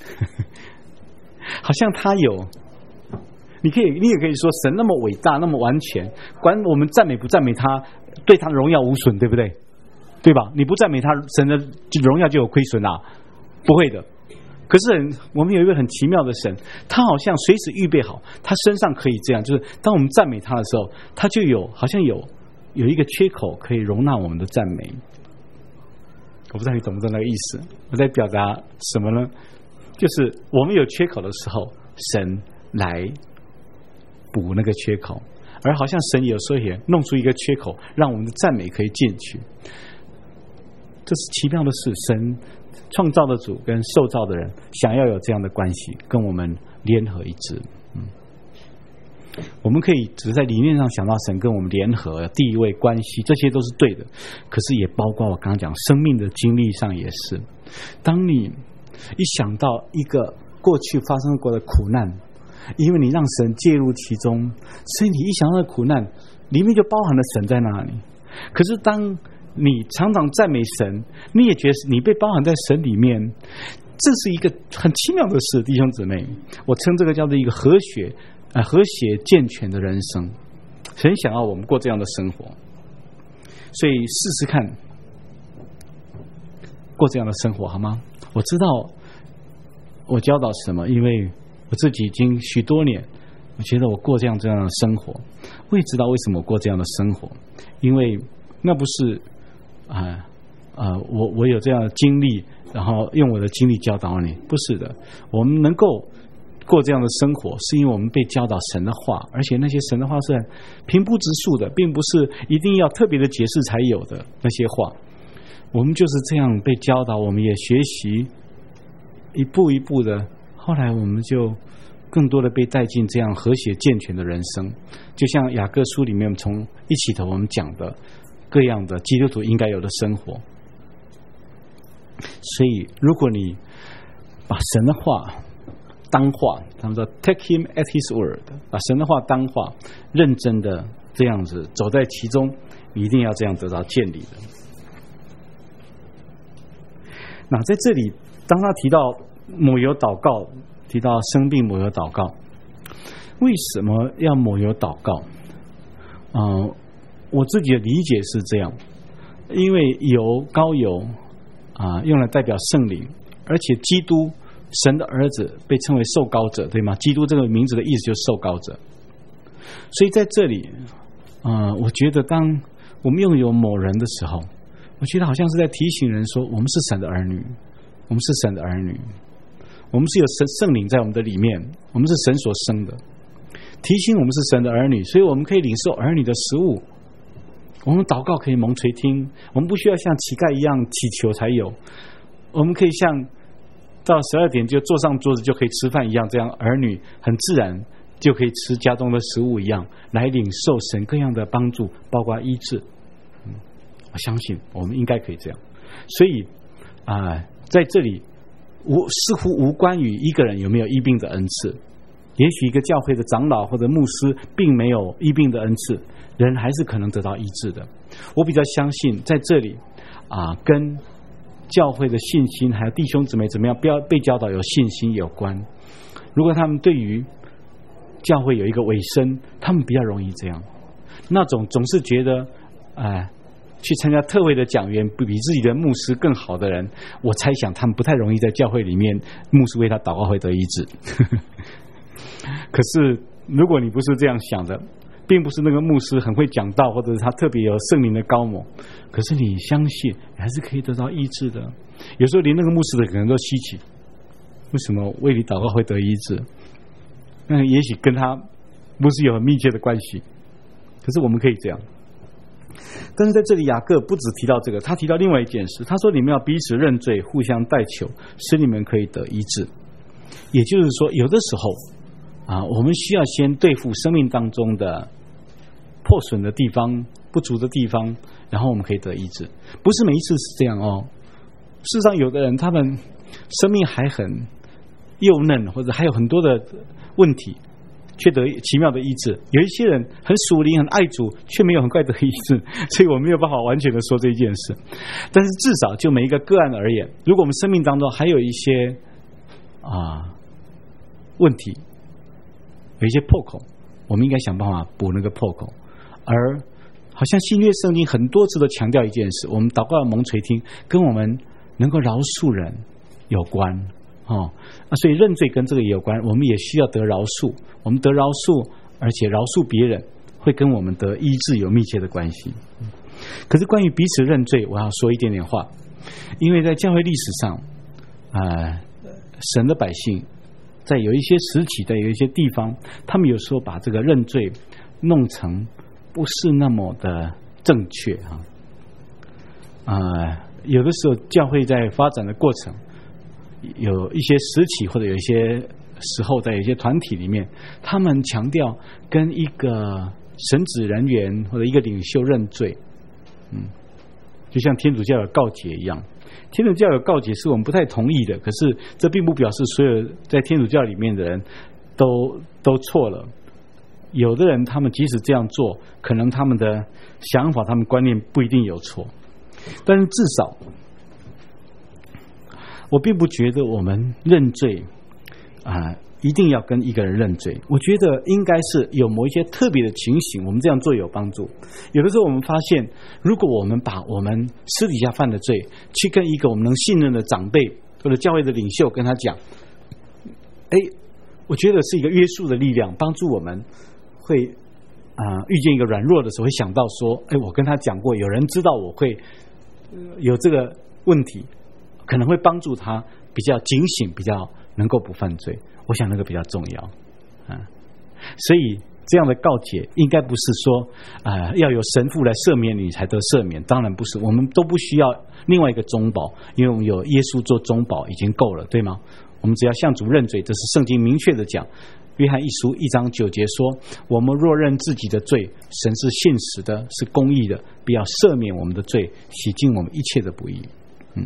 好像他有，你可以，你也可以说神那么伟大，那么完全，管我们赞美不赞美他，对他的荣耀无损，对不对？对吧？你不赞美他，神的荣耀就有亏损啊？不会的。可是我们有一位很奇妙的神，他好像随时预备好，他身上可以这样，就是当我们赞美他的时候，他就有好像有有一个缺口可以容纳我们的赞美。我不知道你懂不懂那个意思？我在表达什么呢？就是我们有缺口的时候，神来补那个缺口，而好像神有时候也弄出一个缺口，让我们的赞美可以进去。这是奇妙的事，神创造的主跟受造的人想要有这样的关系，跟我们联合一致。嗯，我们可以只是在理念上想到神跟我们联合地位关系，这些都是对的。可是也包括我刚刚讲生命的经历上也是。当你一想到一个过去发生过的苦难，因为你让神介入其中，所以你一想到苦难里面就包含了神在那里。可是当你常常赞美神，你也觉得你被包含在神里面，这是一个很奇妙的事，弟兄姊妹。我称这个叫做一个和谐、呃、和谐健全的人生。神想要我们过这样的生活，所以试试看过这样的生活好吗？我知道我教导什么，因为我自己已经许多年，我觉得我过这样这样的生活，我也知道为什么我过这样的生活，因为那不是啊啊、呃，我我有这样的经历，然后用我的经历教导你，不是的。我们能够过这样的生活，是因为我们被教导神的话，而且那些神的话是平铺直述的，并不是一定要特别的解释才有的那些话。我们就是这样被教导，我们也学习，一步一步的，后来我们就更多的被带进这样和谐健全的人生。就像雅各书里面从一起头我们讲的各样的基督徒应该有的生活。所以如果你把神的话当话，他们说 take him at his word， 把神的话当话，认真的这样子走在其中，你一定要这样得到建立的。那在这里当他提到抹油祷告，提到生病抹油祷告，为什么要抹油祷告？嗯、呃，我自己的理解是这样，因为油膏油啊、呃，用来代表圣灵，而且基督神的儿子被称为受膏者，对吗？基督这个名字的意思就是受膏者。所以在这里，呃，我觉得当我们用油抹人的时候，我觉得好像是在提醒人说，我们是神的儿女，我们是神的儿女，我们是有神圣灵在我们的里面，我们是神所生的，提醒我们是神的儿女，所以我们可以领受儿女的食物。我们祷告可以蒙垂听，我们不需要像乞丐一样祈求才有，我们可以像到十二点就坐上桌子就可以吃饭一样，这样儿女很自然就可以吃家中的食物一样，来领受神各样的帮助，包括医治。嗯，我相信我们应该可以这样。所以啊、呃，在这里无似乎无关于一个人有没有医病的恩赐，也许一个教会的长老或者牧师并没有医病的恩赐，人还是可能得到医治的。我比较相信在这里啊、呃，跟教会的信心还有弟兄姊妹怎么样不要被教导有信心有关。如果他们对于教会有一个尾声，他们比较容易这样。那种总是觉得哎，去参加特会的讲员比自己的牧师更好的人，我猜想他们不太容易在教会里面牧师为他祷告会得医治。可是如果你不是这样想的，并不是那个牧师很会讲道，或者是他特别有圣灵的高某，可是你相信你还是可以得到医治的。有时候连那个牧师的可能都稀奇，为什么为你祷告会得医治？那也许跟他不是有很密切的关系，可是我们可以这样。但是在这里雅各不只提到这个，他提到另外一件事，他说你们要彼此认罪，互相代求，使你们可以得医治。也就是说有的时候啊，我们需要先对付生命当中的破损的地方、不足的地方，然后我们可以得医治。不是每一次是这样哦。事实上有的人他们生命还很幼嫩，或者还有很多的问题，却得奇妙的医治。有一些人很属灵很爱主，却没有很快得医治，所以我没有办法完全的说这件事。但是至少就每一个个案而言，如果我们生命当中还有一些啊问题，有一些破口，我们应该想办法补那个破口。而好像新约圣经很多次都强调一件事，我们祷告的蒙垂听跟我们能够饶恕人有关哦，所以认罪跟这个也有关，我们也需要得饶恕。我们得饶恕，而且饶恕别人，会跟我们得医治有密切的关系。可是关于彼此认罪，我要说一点点话，因为在教会历史上，呃，神的百姓在有一些时期，在有一些地方，他们有时候把这个认罪弄成不是那么的正确啊。呃，有的时候教会在发展的过程，有一些时期或者有一些时候，在有一些团体里面，他们强调跟一个神职人员或者一个领袖认罪，嗯，就像天主教有告解一样。天主教有告解是我们不太同意的，可是这并不表示所有在天主教里面的人都都错了。有的人他们即使这样做，可能他们的想法他们观念不一定有错，但是至少我并不觉得我们认罪啊、呃、一定要跟一个人认罪。我觉得应该是有某一些特别的情形，我们这样做有帮助。有的时候我们发现，如果我们把我们私底下犯的罪去跟一个我们能信任的长辈或者教会的领袖跟他讲，哎，我觉得是一个约束的力量，帮助我们会啊、呃、遇见一个软弱的时候会想到说，哎，我跟他讲过，有人知道我会、呃、有这个问题，可能会帮助他比较警醒，比较能够不犯罪。我想那个比较重要啊。所以这样的告解应该不是说啊、呃、要有神父来赦免你才得赦免，当然不是，我们都不需要另外一个中保，因为我们有耶稣做中保已经够了，对吗？我们只要向主认罪，这是圣经明确的讲， 约翰一书一章九节说：我们若认自己的罪，神是信实的，是公义的，必要赦免我们的罪，洗净我们一切的不义。嗯，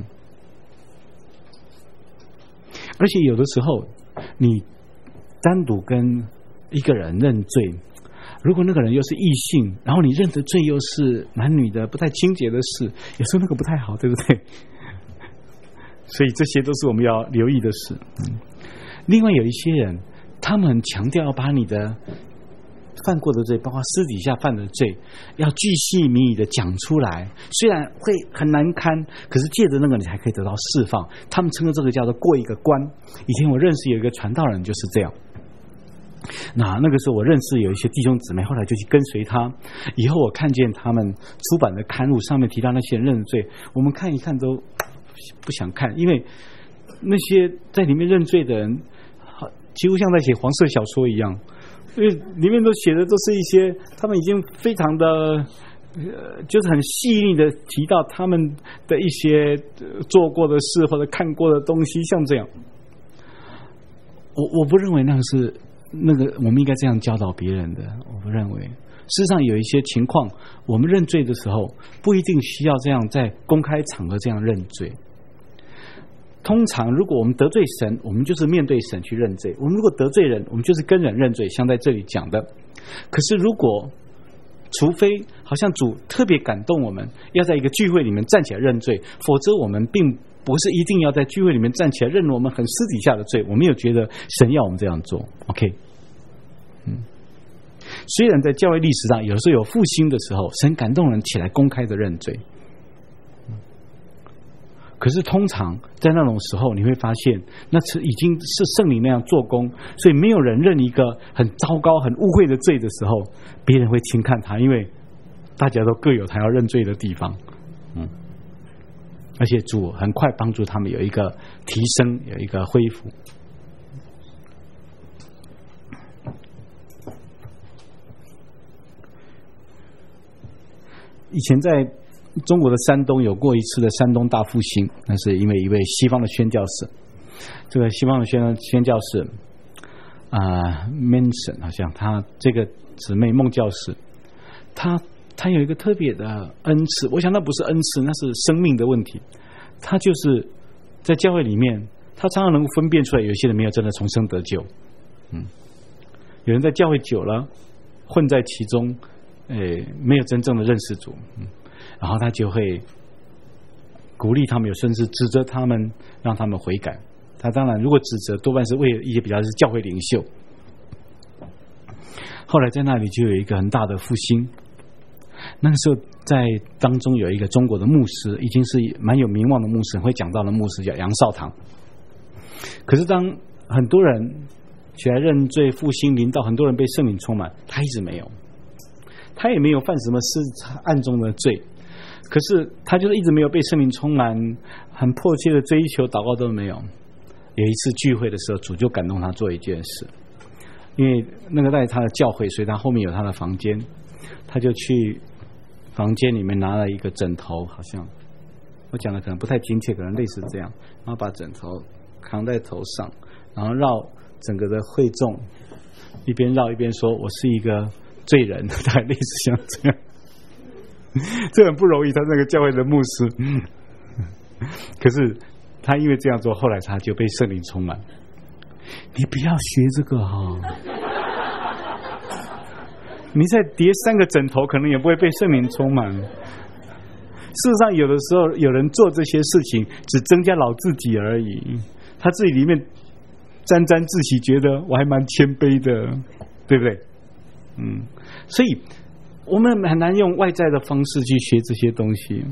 而且有的时候你单独跟一个人认罪，如果那个人又是异性，然后你认的罪又是男女的不太清洁的事，有时候那个不太好，对不对？所以这些都是我们要留意的事。嗯，另外有一些人，他们很强调要把你的犯过的罪，包括私底下犯的罪，要巨细靡遗的讲出来，虽然会很难堪，可是借着那个你才可以得到释放。他们称的这个叫做过一个关。以前我认识有一个传道人就是这样，那那个时候我认识有一些弟兄姊妹，后来就去跟随他，以后我看见他们出版的刊物上面提到那些人认的罪，我们看一看都不想看，因为那些在里面认罪的人几乎像在写黄色小说一样，因为里面都写的都是一些他们已经非常的呃，就是很细腻的提到他们的一些做过的事或者看过的东西，像这样。我我不认为那个是那个我们应该这样教导别人的，我不认为。事实上有一些情况，我们认罪的时候不一定需要这样在公开场合这样认罪。通常如果我们得罪神，我们就是面对神去认罪，我们如果得罪人，我们就是跟人认罪，像在这里讲的。可是如果除非好像主特别感动我们要在一个聚会里面站起来认罪，否则我们并不是一定要在聚会里面站起来认我们很私底下的罪，我没有觉得神要我们这样做。 OK， 嗯，虽然在教会历史上有时候有复兴的时候，神感动人起来公开的认罪，可是通常在那种时候你会发现那是已经是圣灵那样做工，所以没有人认一个很糟糕很污秽的罪的时候，别人会轻看他，因为大家都各有他要认罪的地方。嗯，而且主很快帮助他们有一个提升，有一个恢复。以前在中国的山东有过一次的山东大复兴，那是因为一位西方的宣教士，这个西方的宣宣教士啊、呃、Manson 好像他这个姊妹孟教士，他他有一个特别的恩赐，我想那不是恩赐，那是生命的问题。他就是在教会里面，他常常能够分辨出来，有些人没有真的重生得救，嗯，有人在教会久了，混在其中，诶，没有真正的认识主，嗯。然后他就会鼓励他们，有甚至指责他们，让他们悔改。他当然如果指责多半是为了一些比较是教会领袖。后来在那里就有一个很大的复兴，那个时候在当中有一个中国的牧师，已经是蛮有名望的牧师，很会讲道的牧师，叫杨少堂。可是当很多人起来认罪复兴临到，很多人被圣灵充满，他一直没有，他也没有犯什么是暗中的罪，可是他就是一直没有被圣灵充满，很迫切的追求祷告都没有。有一次聚会的时候，主就感动他做一件事，因为那个在他的教会，所以他后面有他的房间，他就去房间里面拿了一个枕头，好像我讲的可能不太精确，可能类似这样，然后把枕头扛在头上，然后绕整个的会众，一边绕一边说：“我是一个罪人。”大概类似像这样。这很不容易，他那个教会的牧师，可是他因为这样做，后来他就被圣灵充满。你不要学这个哈、哦，你再叠三个枕头，可能也不会被圣灵充满。事实上，有的时候有人做这些事情，只增加老自己而已，他自己里面沾沾自喜，觉得我还蛮谦卑的，对不对？嗯，所以我们很难用外在的方式去学这些东西。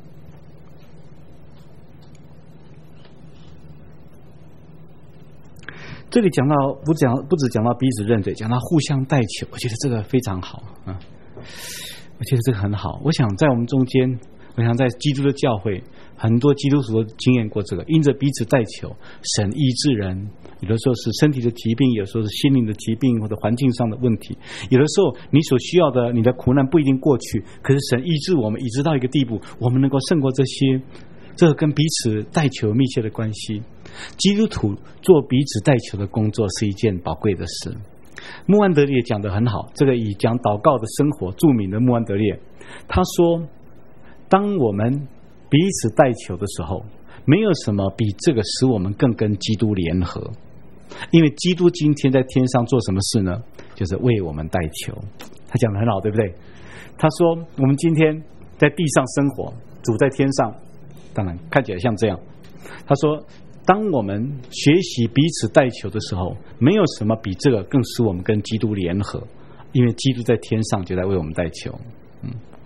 这里讲到不讲不只讲到彼此认罪，讲到互相代求，我觉得这个非常好啊！我觉得这个很好。我想在我们中间，我想在基督的教会，很多基督徒都经验过这个，因着彼此代求，神医治人。有的时候是身体的疾病，有时候是心灵的疾病或者环境上的问题。有的时候你所需要的，你的苦难不一定过去，可是神医治我们，医治到一个地步，我们能够胜过这些。这个跟彼此代求有密切的关系。基督徒做彼此代求的工作是一件宝贵的事。 穆安德烈讲得很好，这个以讲祷告的生活著名的穆安德烈，他说，当我们彼此代求的时候，没有什么比这个使我们更跟基督联合，因为基督今天在天上做什么事呢？就是为我们代求。他讲得很好，对不对？他说我们今天在地上生活，主在天上，当然看起来像这样。他说当我们学习彼此代求的时候，没有什么比这个更使我们跟基督联合，因为基督在天上就在为我们代求。嗯，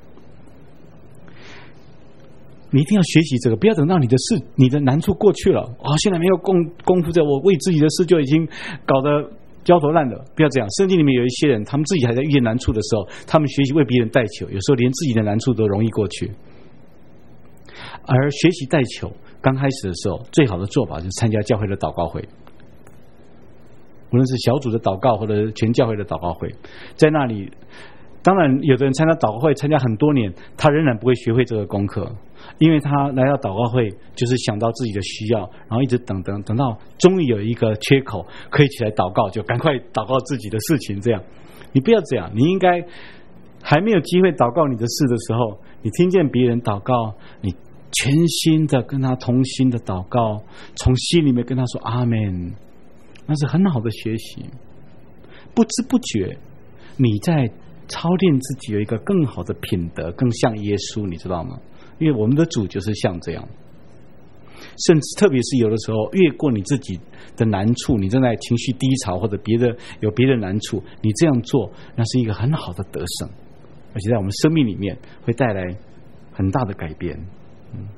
你一定要学习这个，不要等到你的事、你的难处过去了，哦，现在没有功功夫在我为自己的事就已经搞得焦头烂额。不要这样。圣经里面有一些人，他们自己还在遇见难处的时候，他们学习为别人代求，有时候连自己的难处都容易过去。而学习代求刚开始的时候，最好的做法就是参加教会的祷告会，无论是小组的祷告或者全教会的祷告会，在那里，当然有的人参加祷告会参加很多年，他仍然不会学会这个功课，因为他来到祷告会就是想到自己的需要，然后一直等等等到终于有一个缺口可以起来祷告，就赶快祷告自己的事情。这样你不要这样，你应该还没有机会祷告你的事的时候，你听见别人祷告，你全心的跟他同心的祷告，从心里面跟他说阿们，那是很好的学习。不知不觉你在操练自己有一个更好的品德，更像耶稣，你知道吗？因为我们的主就是像这样。甚至特别是有的时候越过你自己的难处，你正在情绪低潮或者别的有别的难处，你这样做那是一个很好的得胜，而且在我们生命里面会带来很大的改变。嗯，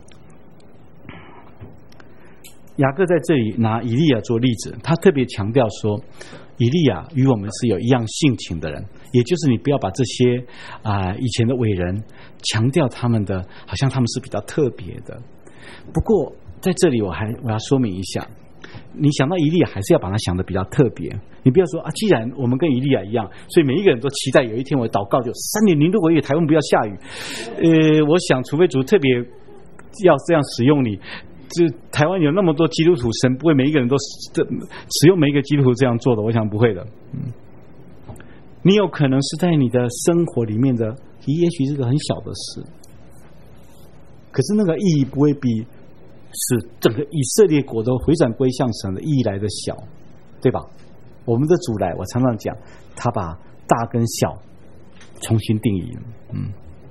雅各在这里拿以利亚做例子，他特别强调说，以利亚与我们是有一样性情的人，也就是你不要把这些啊、呃、以前的伟人强调他们的好像他们是比较特别的。不过在这里我还我要说明一下，你想到以利亚还是要把他想的比较特别。你不要说啊，既然我们跟以利亚一样，所以每一个人都期待有一天我祷告就三年零六个月台湾不要下雨。呃，我想除非主特别要这样使用你，就台湾有那么多基督徒，神不会每一个人都使用每一个基督徒这样做的，我想不会的。嗯，你有可能是在你的生活里面的，也许是个很小的事，可是那个意义不会比使整个以色列国都回转归向神的意义来的小，对吧？我们的主来，我常常讲，他把大跟小重新定义了。嗯，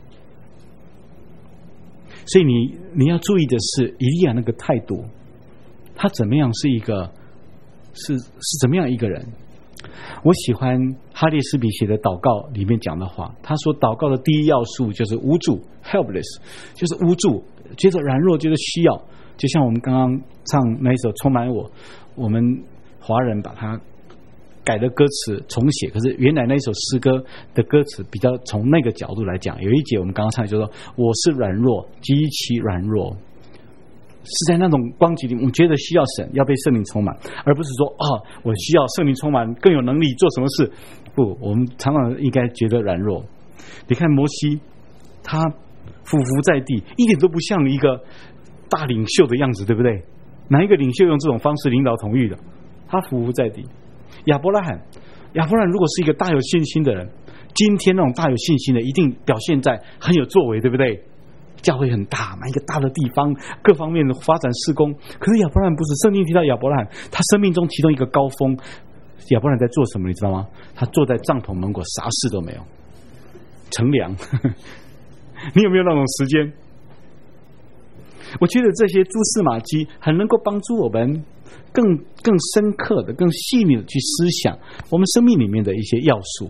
所以你你要注意的是，以利亚那个态度，他怎么样是一个是是怎么样一个人？我喜欢哈列斯比写的祷告里面讲的话，他说祷告的第一要素就是无助 helpless， 就是无助，觉得软弱，觉得需要，就像我们刚刚唱那一首充满我，我们华人把它改了歌词重写，可是原来那一首诗歌的歌词比较从那个角度来讲，有一节我们刚刚唱就说我是软弱，极其软弱，是在那种光景里，我们觉得需要神，要被圣灵充满，而不是说哦，我需要圣灵充满，更有能力做什么事。不，我们常常应该觉得软弱。你看摩西，他俯伏在地，一点都不像一个大领袖的样子，对不对？哪一个领袖用这种方式领导统御的？他俯伏在地。亚伯拉罕，亚伯拉罕如果是一个大有信心的人，今天那种大有信心的，一定表现在很有作为，对不对？教会很大嘛，一个大的地方，各方面的发展事工。可是亚伯拉罕不是，圣经提到亚伯拉罕，他生命中其中一个高峰，亚伯拉罕在做什么？你知道吗？他坐在帐篷门口，啥事都没有，乘凉。你有没有那种时间？我觉得这些蛛丝马迹很能够帮助我们更更深刻的、更细腻的去思想我们生命里面的一些要素。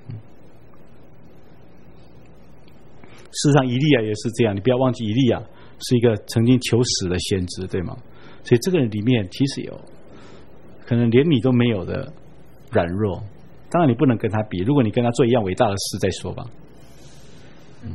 事实上，以利亚也是这样，你不要忘记，以利亚是一个曾经求死的先知，对吗？所以这个人里面其实有可能连你都没有的软弱。当然，你不能跟他比，如果你跟他做一样伟大的事，再说吧。嗯，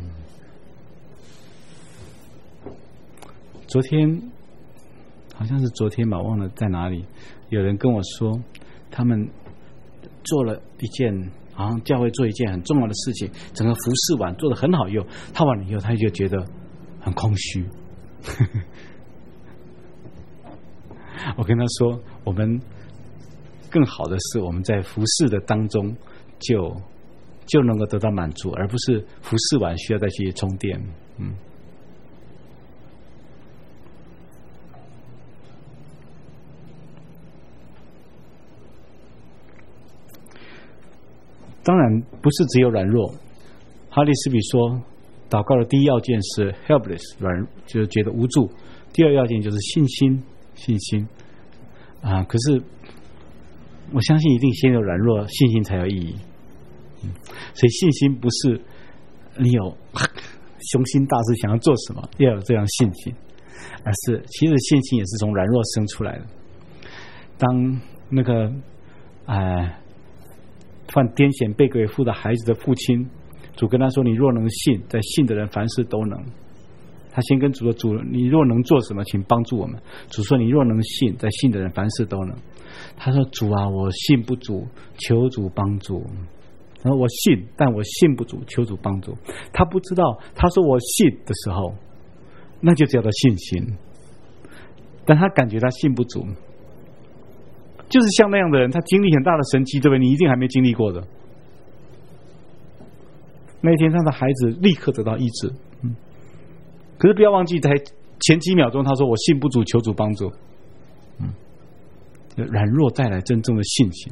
昨天好像是昨天吧，忘了在哪里，有人跟我说，他们做了一件。好像教会做一件很重要的事情，整个服侍完做得很好以后，他完了以后他就觉得很空虚。我跟他说，我们更好的是我们在服侍的当中就就能够得到满足，而不是服侍完需要再去充电。嗯。当然不是只有软弱，哈利斯比说，祷告的第一要件是 helpless 软，就是觉得无助；第二要件就是信心，信心啊。可是我相信一定先有软弱，信心才有意义。嗯，所以信心不是你有雄心大志想要做什么要有这样信心，而是其实信心也是从软弱生出来的。当那个哎。患癫痫被鬼附的孩子的父亲，主跟他说：“你若能信，在信的人凡事都能。”他先跟主说：“主，你若能做什么，请帮助我们。”主说：“你若能信，在信的人凡事都能。”他说：“主啊，我信不足，求主帮助。”然后我信，但我信不足，求主帮助。他不知道，他说我信的时候，那就叫做信心，但他感觉他信不足。就是像那样的人，他经历很大的神迹，对不对？你一定还没经历过的。那一天，他的孩子立刻得到医治。嗯，可是不要忘记，在前几秒钟，他说：“我信不足，求主帮助。”嗯，软弱带来真正的信心。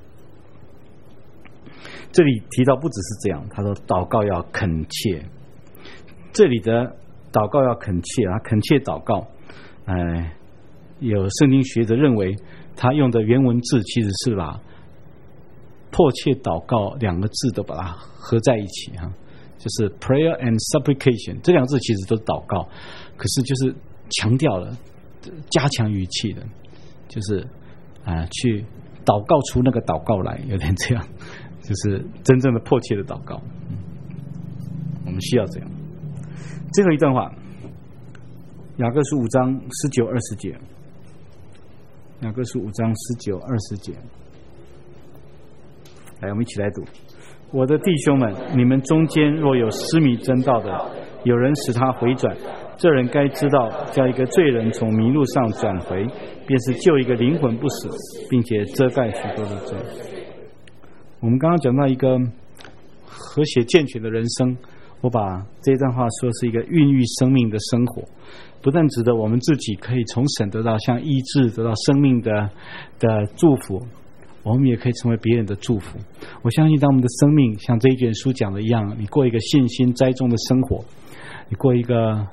这里提到不只是这样，他说祷告要恳切。这里的祷告要恳切啊，恳切祷告，哎，有圣经学者认为。他用的原文字其实是把迫切祷告两个字都把它合在一起哈，就是 prayer and supplication 这两个字其实都是祷告，可是就是强调了加强语气的，就是啊、呃、去祷告出那个祷告来，有点这样，就是真正的迫切的祷告。嗯，我们需要这样。最后一段话，雅各书五章十九二十节。雅各书五章十九二十节，来，我们一起来读。我的弟兄们，你们中间若有失迷真道的，有人使他回转，这人该知道，叫一个罪人从迷路上转回，便是救一个灵魂不死，并且遮盖许多的罪。我们刚刚讲到一个和谐健全的人生，我把这段话说是一个孕育生命的生活。不但指的我们自己可以从神得到像医治、得到生命的的祝福，我们也可以成为别人的祝福。我相信，当我们的生命像这一卷书讲的一样，你过一个信心栽种的生活，你过一个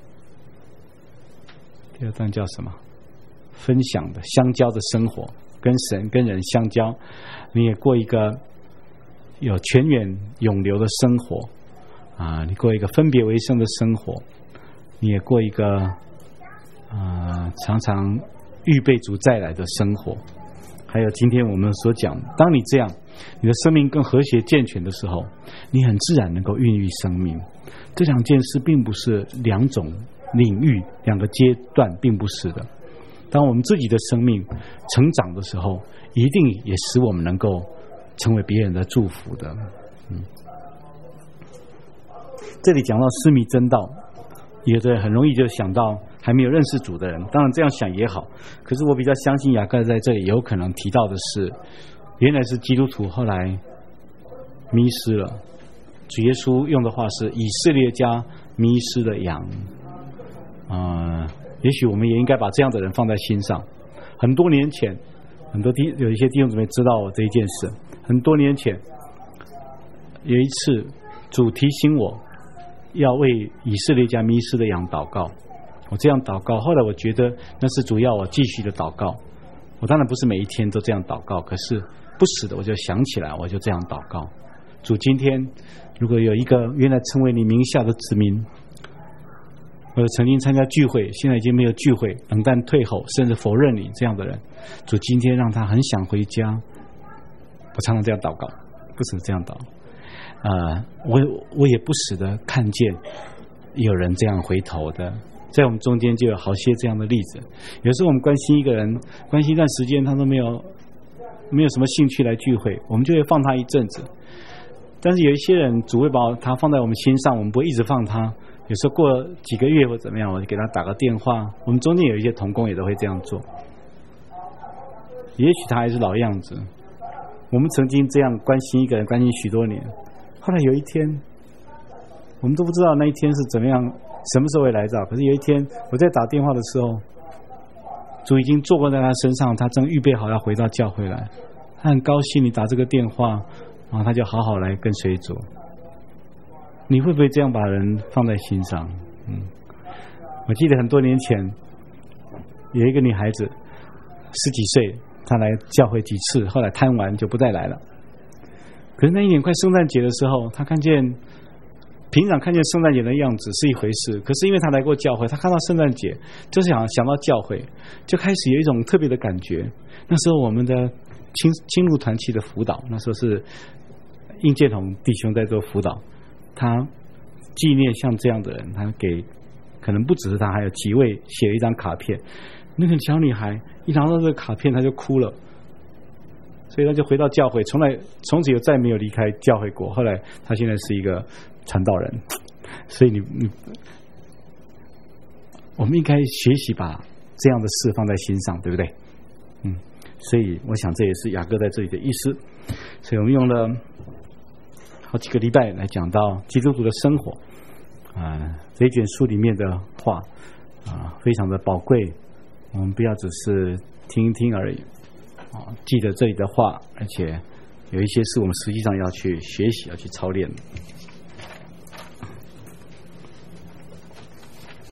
第二段叫什么？分享的、相交的生活，跟神、跟人相交，你也过一个有泉源涌流的生活啊！你过一个分别为圣的生活。你也过一个呃常常预备主再来的生活，还有今天我们所讲，当你这样，你的生命更和谐健全的时候，你很自然能够孕育生命。这两件事并不是两种领域、两个阶段，并不是的。当我们自己的生命成长的时候，一定也使我们能够成为别人的祝福的。嗯，这里讲到失迷真道。有的很容易就想到还没有认识主的人，当然这样想也好，可是我比较相信雅各在这里有可能提到的是，原来是基督徒后来迷失了。主耶稣用的话是以色列家迷失的羊，呃，也许我们也应该把这样的人放在心上。很多年前，很多弟有一些弟兄姊妹知道我这一件事。很多年前有一次，主提醒我要为以色列家迷失的羊祷告，我这样祷告，后来我觉得那是主要我继续的祷告。我当然不是每一天都这样祷告，可是不时的我就想起来，我就这样祷告。主，今天如果有一个原来成为你名下的子民，或者曾经参加聚会，现在已经没有聚会，冷淡退后，甚至否认你这样的人，主今天让他很想回家。我常常这样祷告，不时这样祷告。呃，我我也不时的看见有人这样回头的，在我们中间就有好些这样的例子。有时候我们关心一个人，关心一段时间，他都没有没有什么兴趣来聚会，我们就会放他一阵子。但是有一些人，主会把他放在我们心上，我们不会一直放他。有时候过几个月或怎么样，我就给他打个电话。我们中间有一些同工也都会这样做。 也许他还是老样子。我们曾经这样关心一个人，关心许多年，后来有一天，我们都不知道那一天是怎么样，什么时候会来到。可是有一天，我在打电话的时候，主已经坐过在他身上，他正预备好要回到教会来。他很高兴你打这个电话，然后他就好好来跟随主。你会不会这样把人放在心上？嗯，我记得很多年前有一个女孩子十几岁，她来教会几次，后来贪玩就不再来了。可是那一年快圣诞节的时候，她看见平常看见圣诞节的样子是一回事，可是因为她来过教会，她看到圣诞节就是想想到教会，就开始有一种特别的感觉。那时候我们的青青路团契的辅导，那时候是应建同弟兄在做辅导，他纪念像这样的人，他给可能不只是他，还有几位写了一张卡片。那个小女孩一拿到这个卡片，她就哭了，所以她就回到教会，从来从此就再没有离开教会过。后来她现在是一个传道人，所以你你我们应该学习把这样的事放在心上，对不对？嗯，所以我想这也是雅各在这里的意思。所以我们用了好几个礼拜来讲到基督徒的生活啊、呃，这一卷书里面的话啊、呃，非常的宝贵。我们不要只是听一听而已啊，记得这里的话，而且有一些是我们实际上要去学习、要去操练的。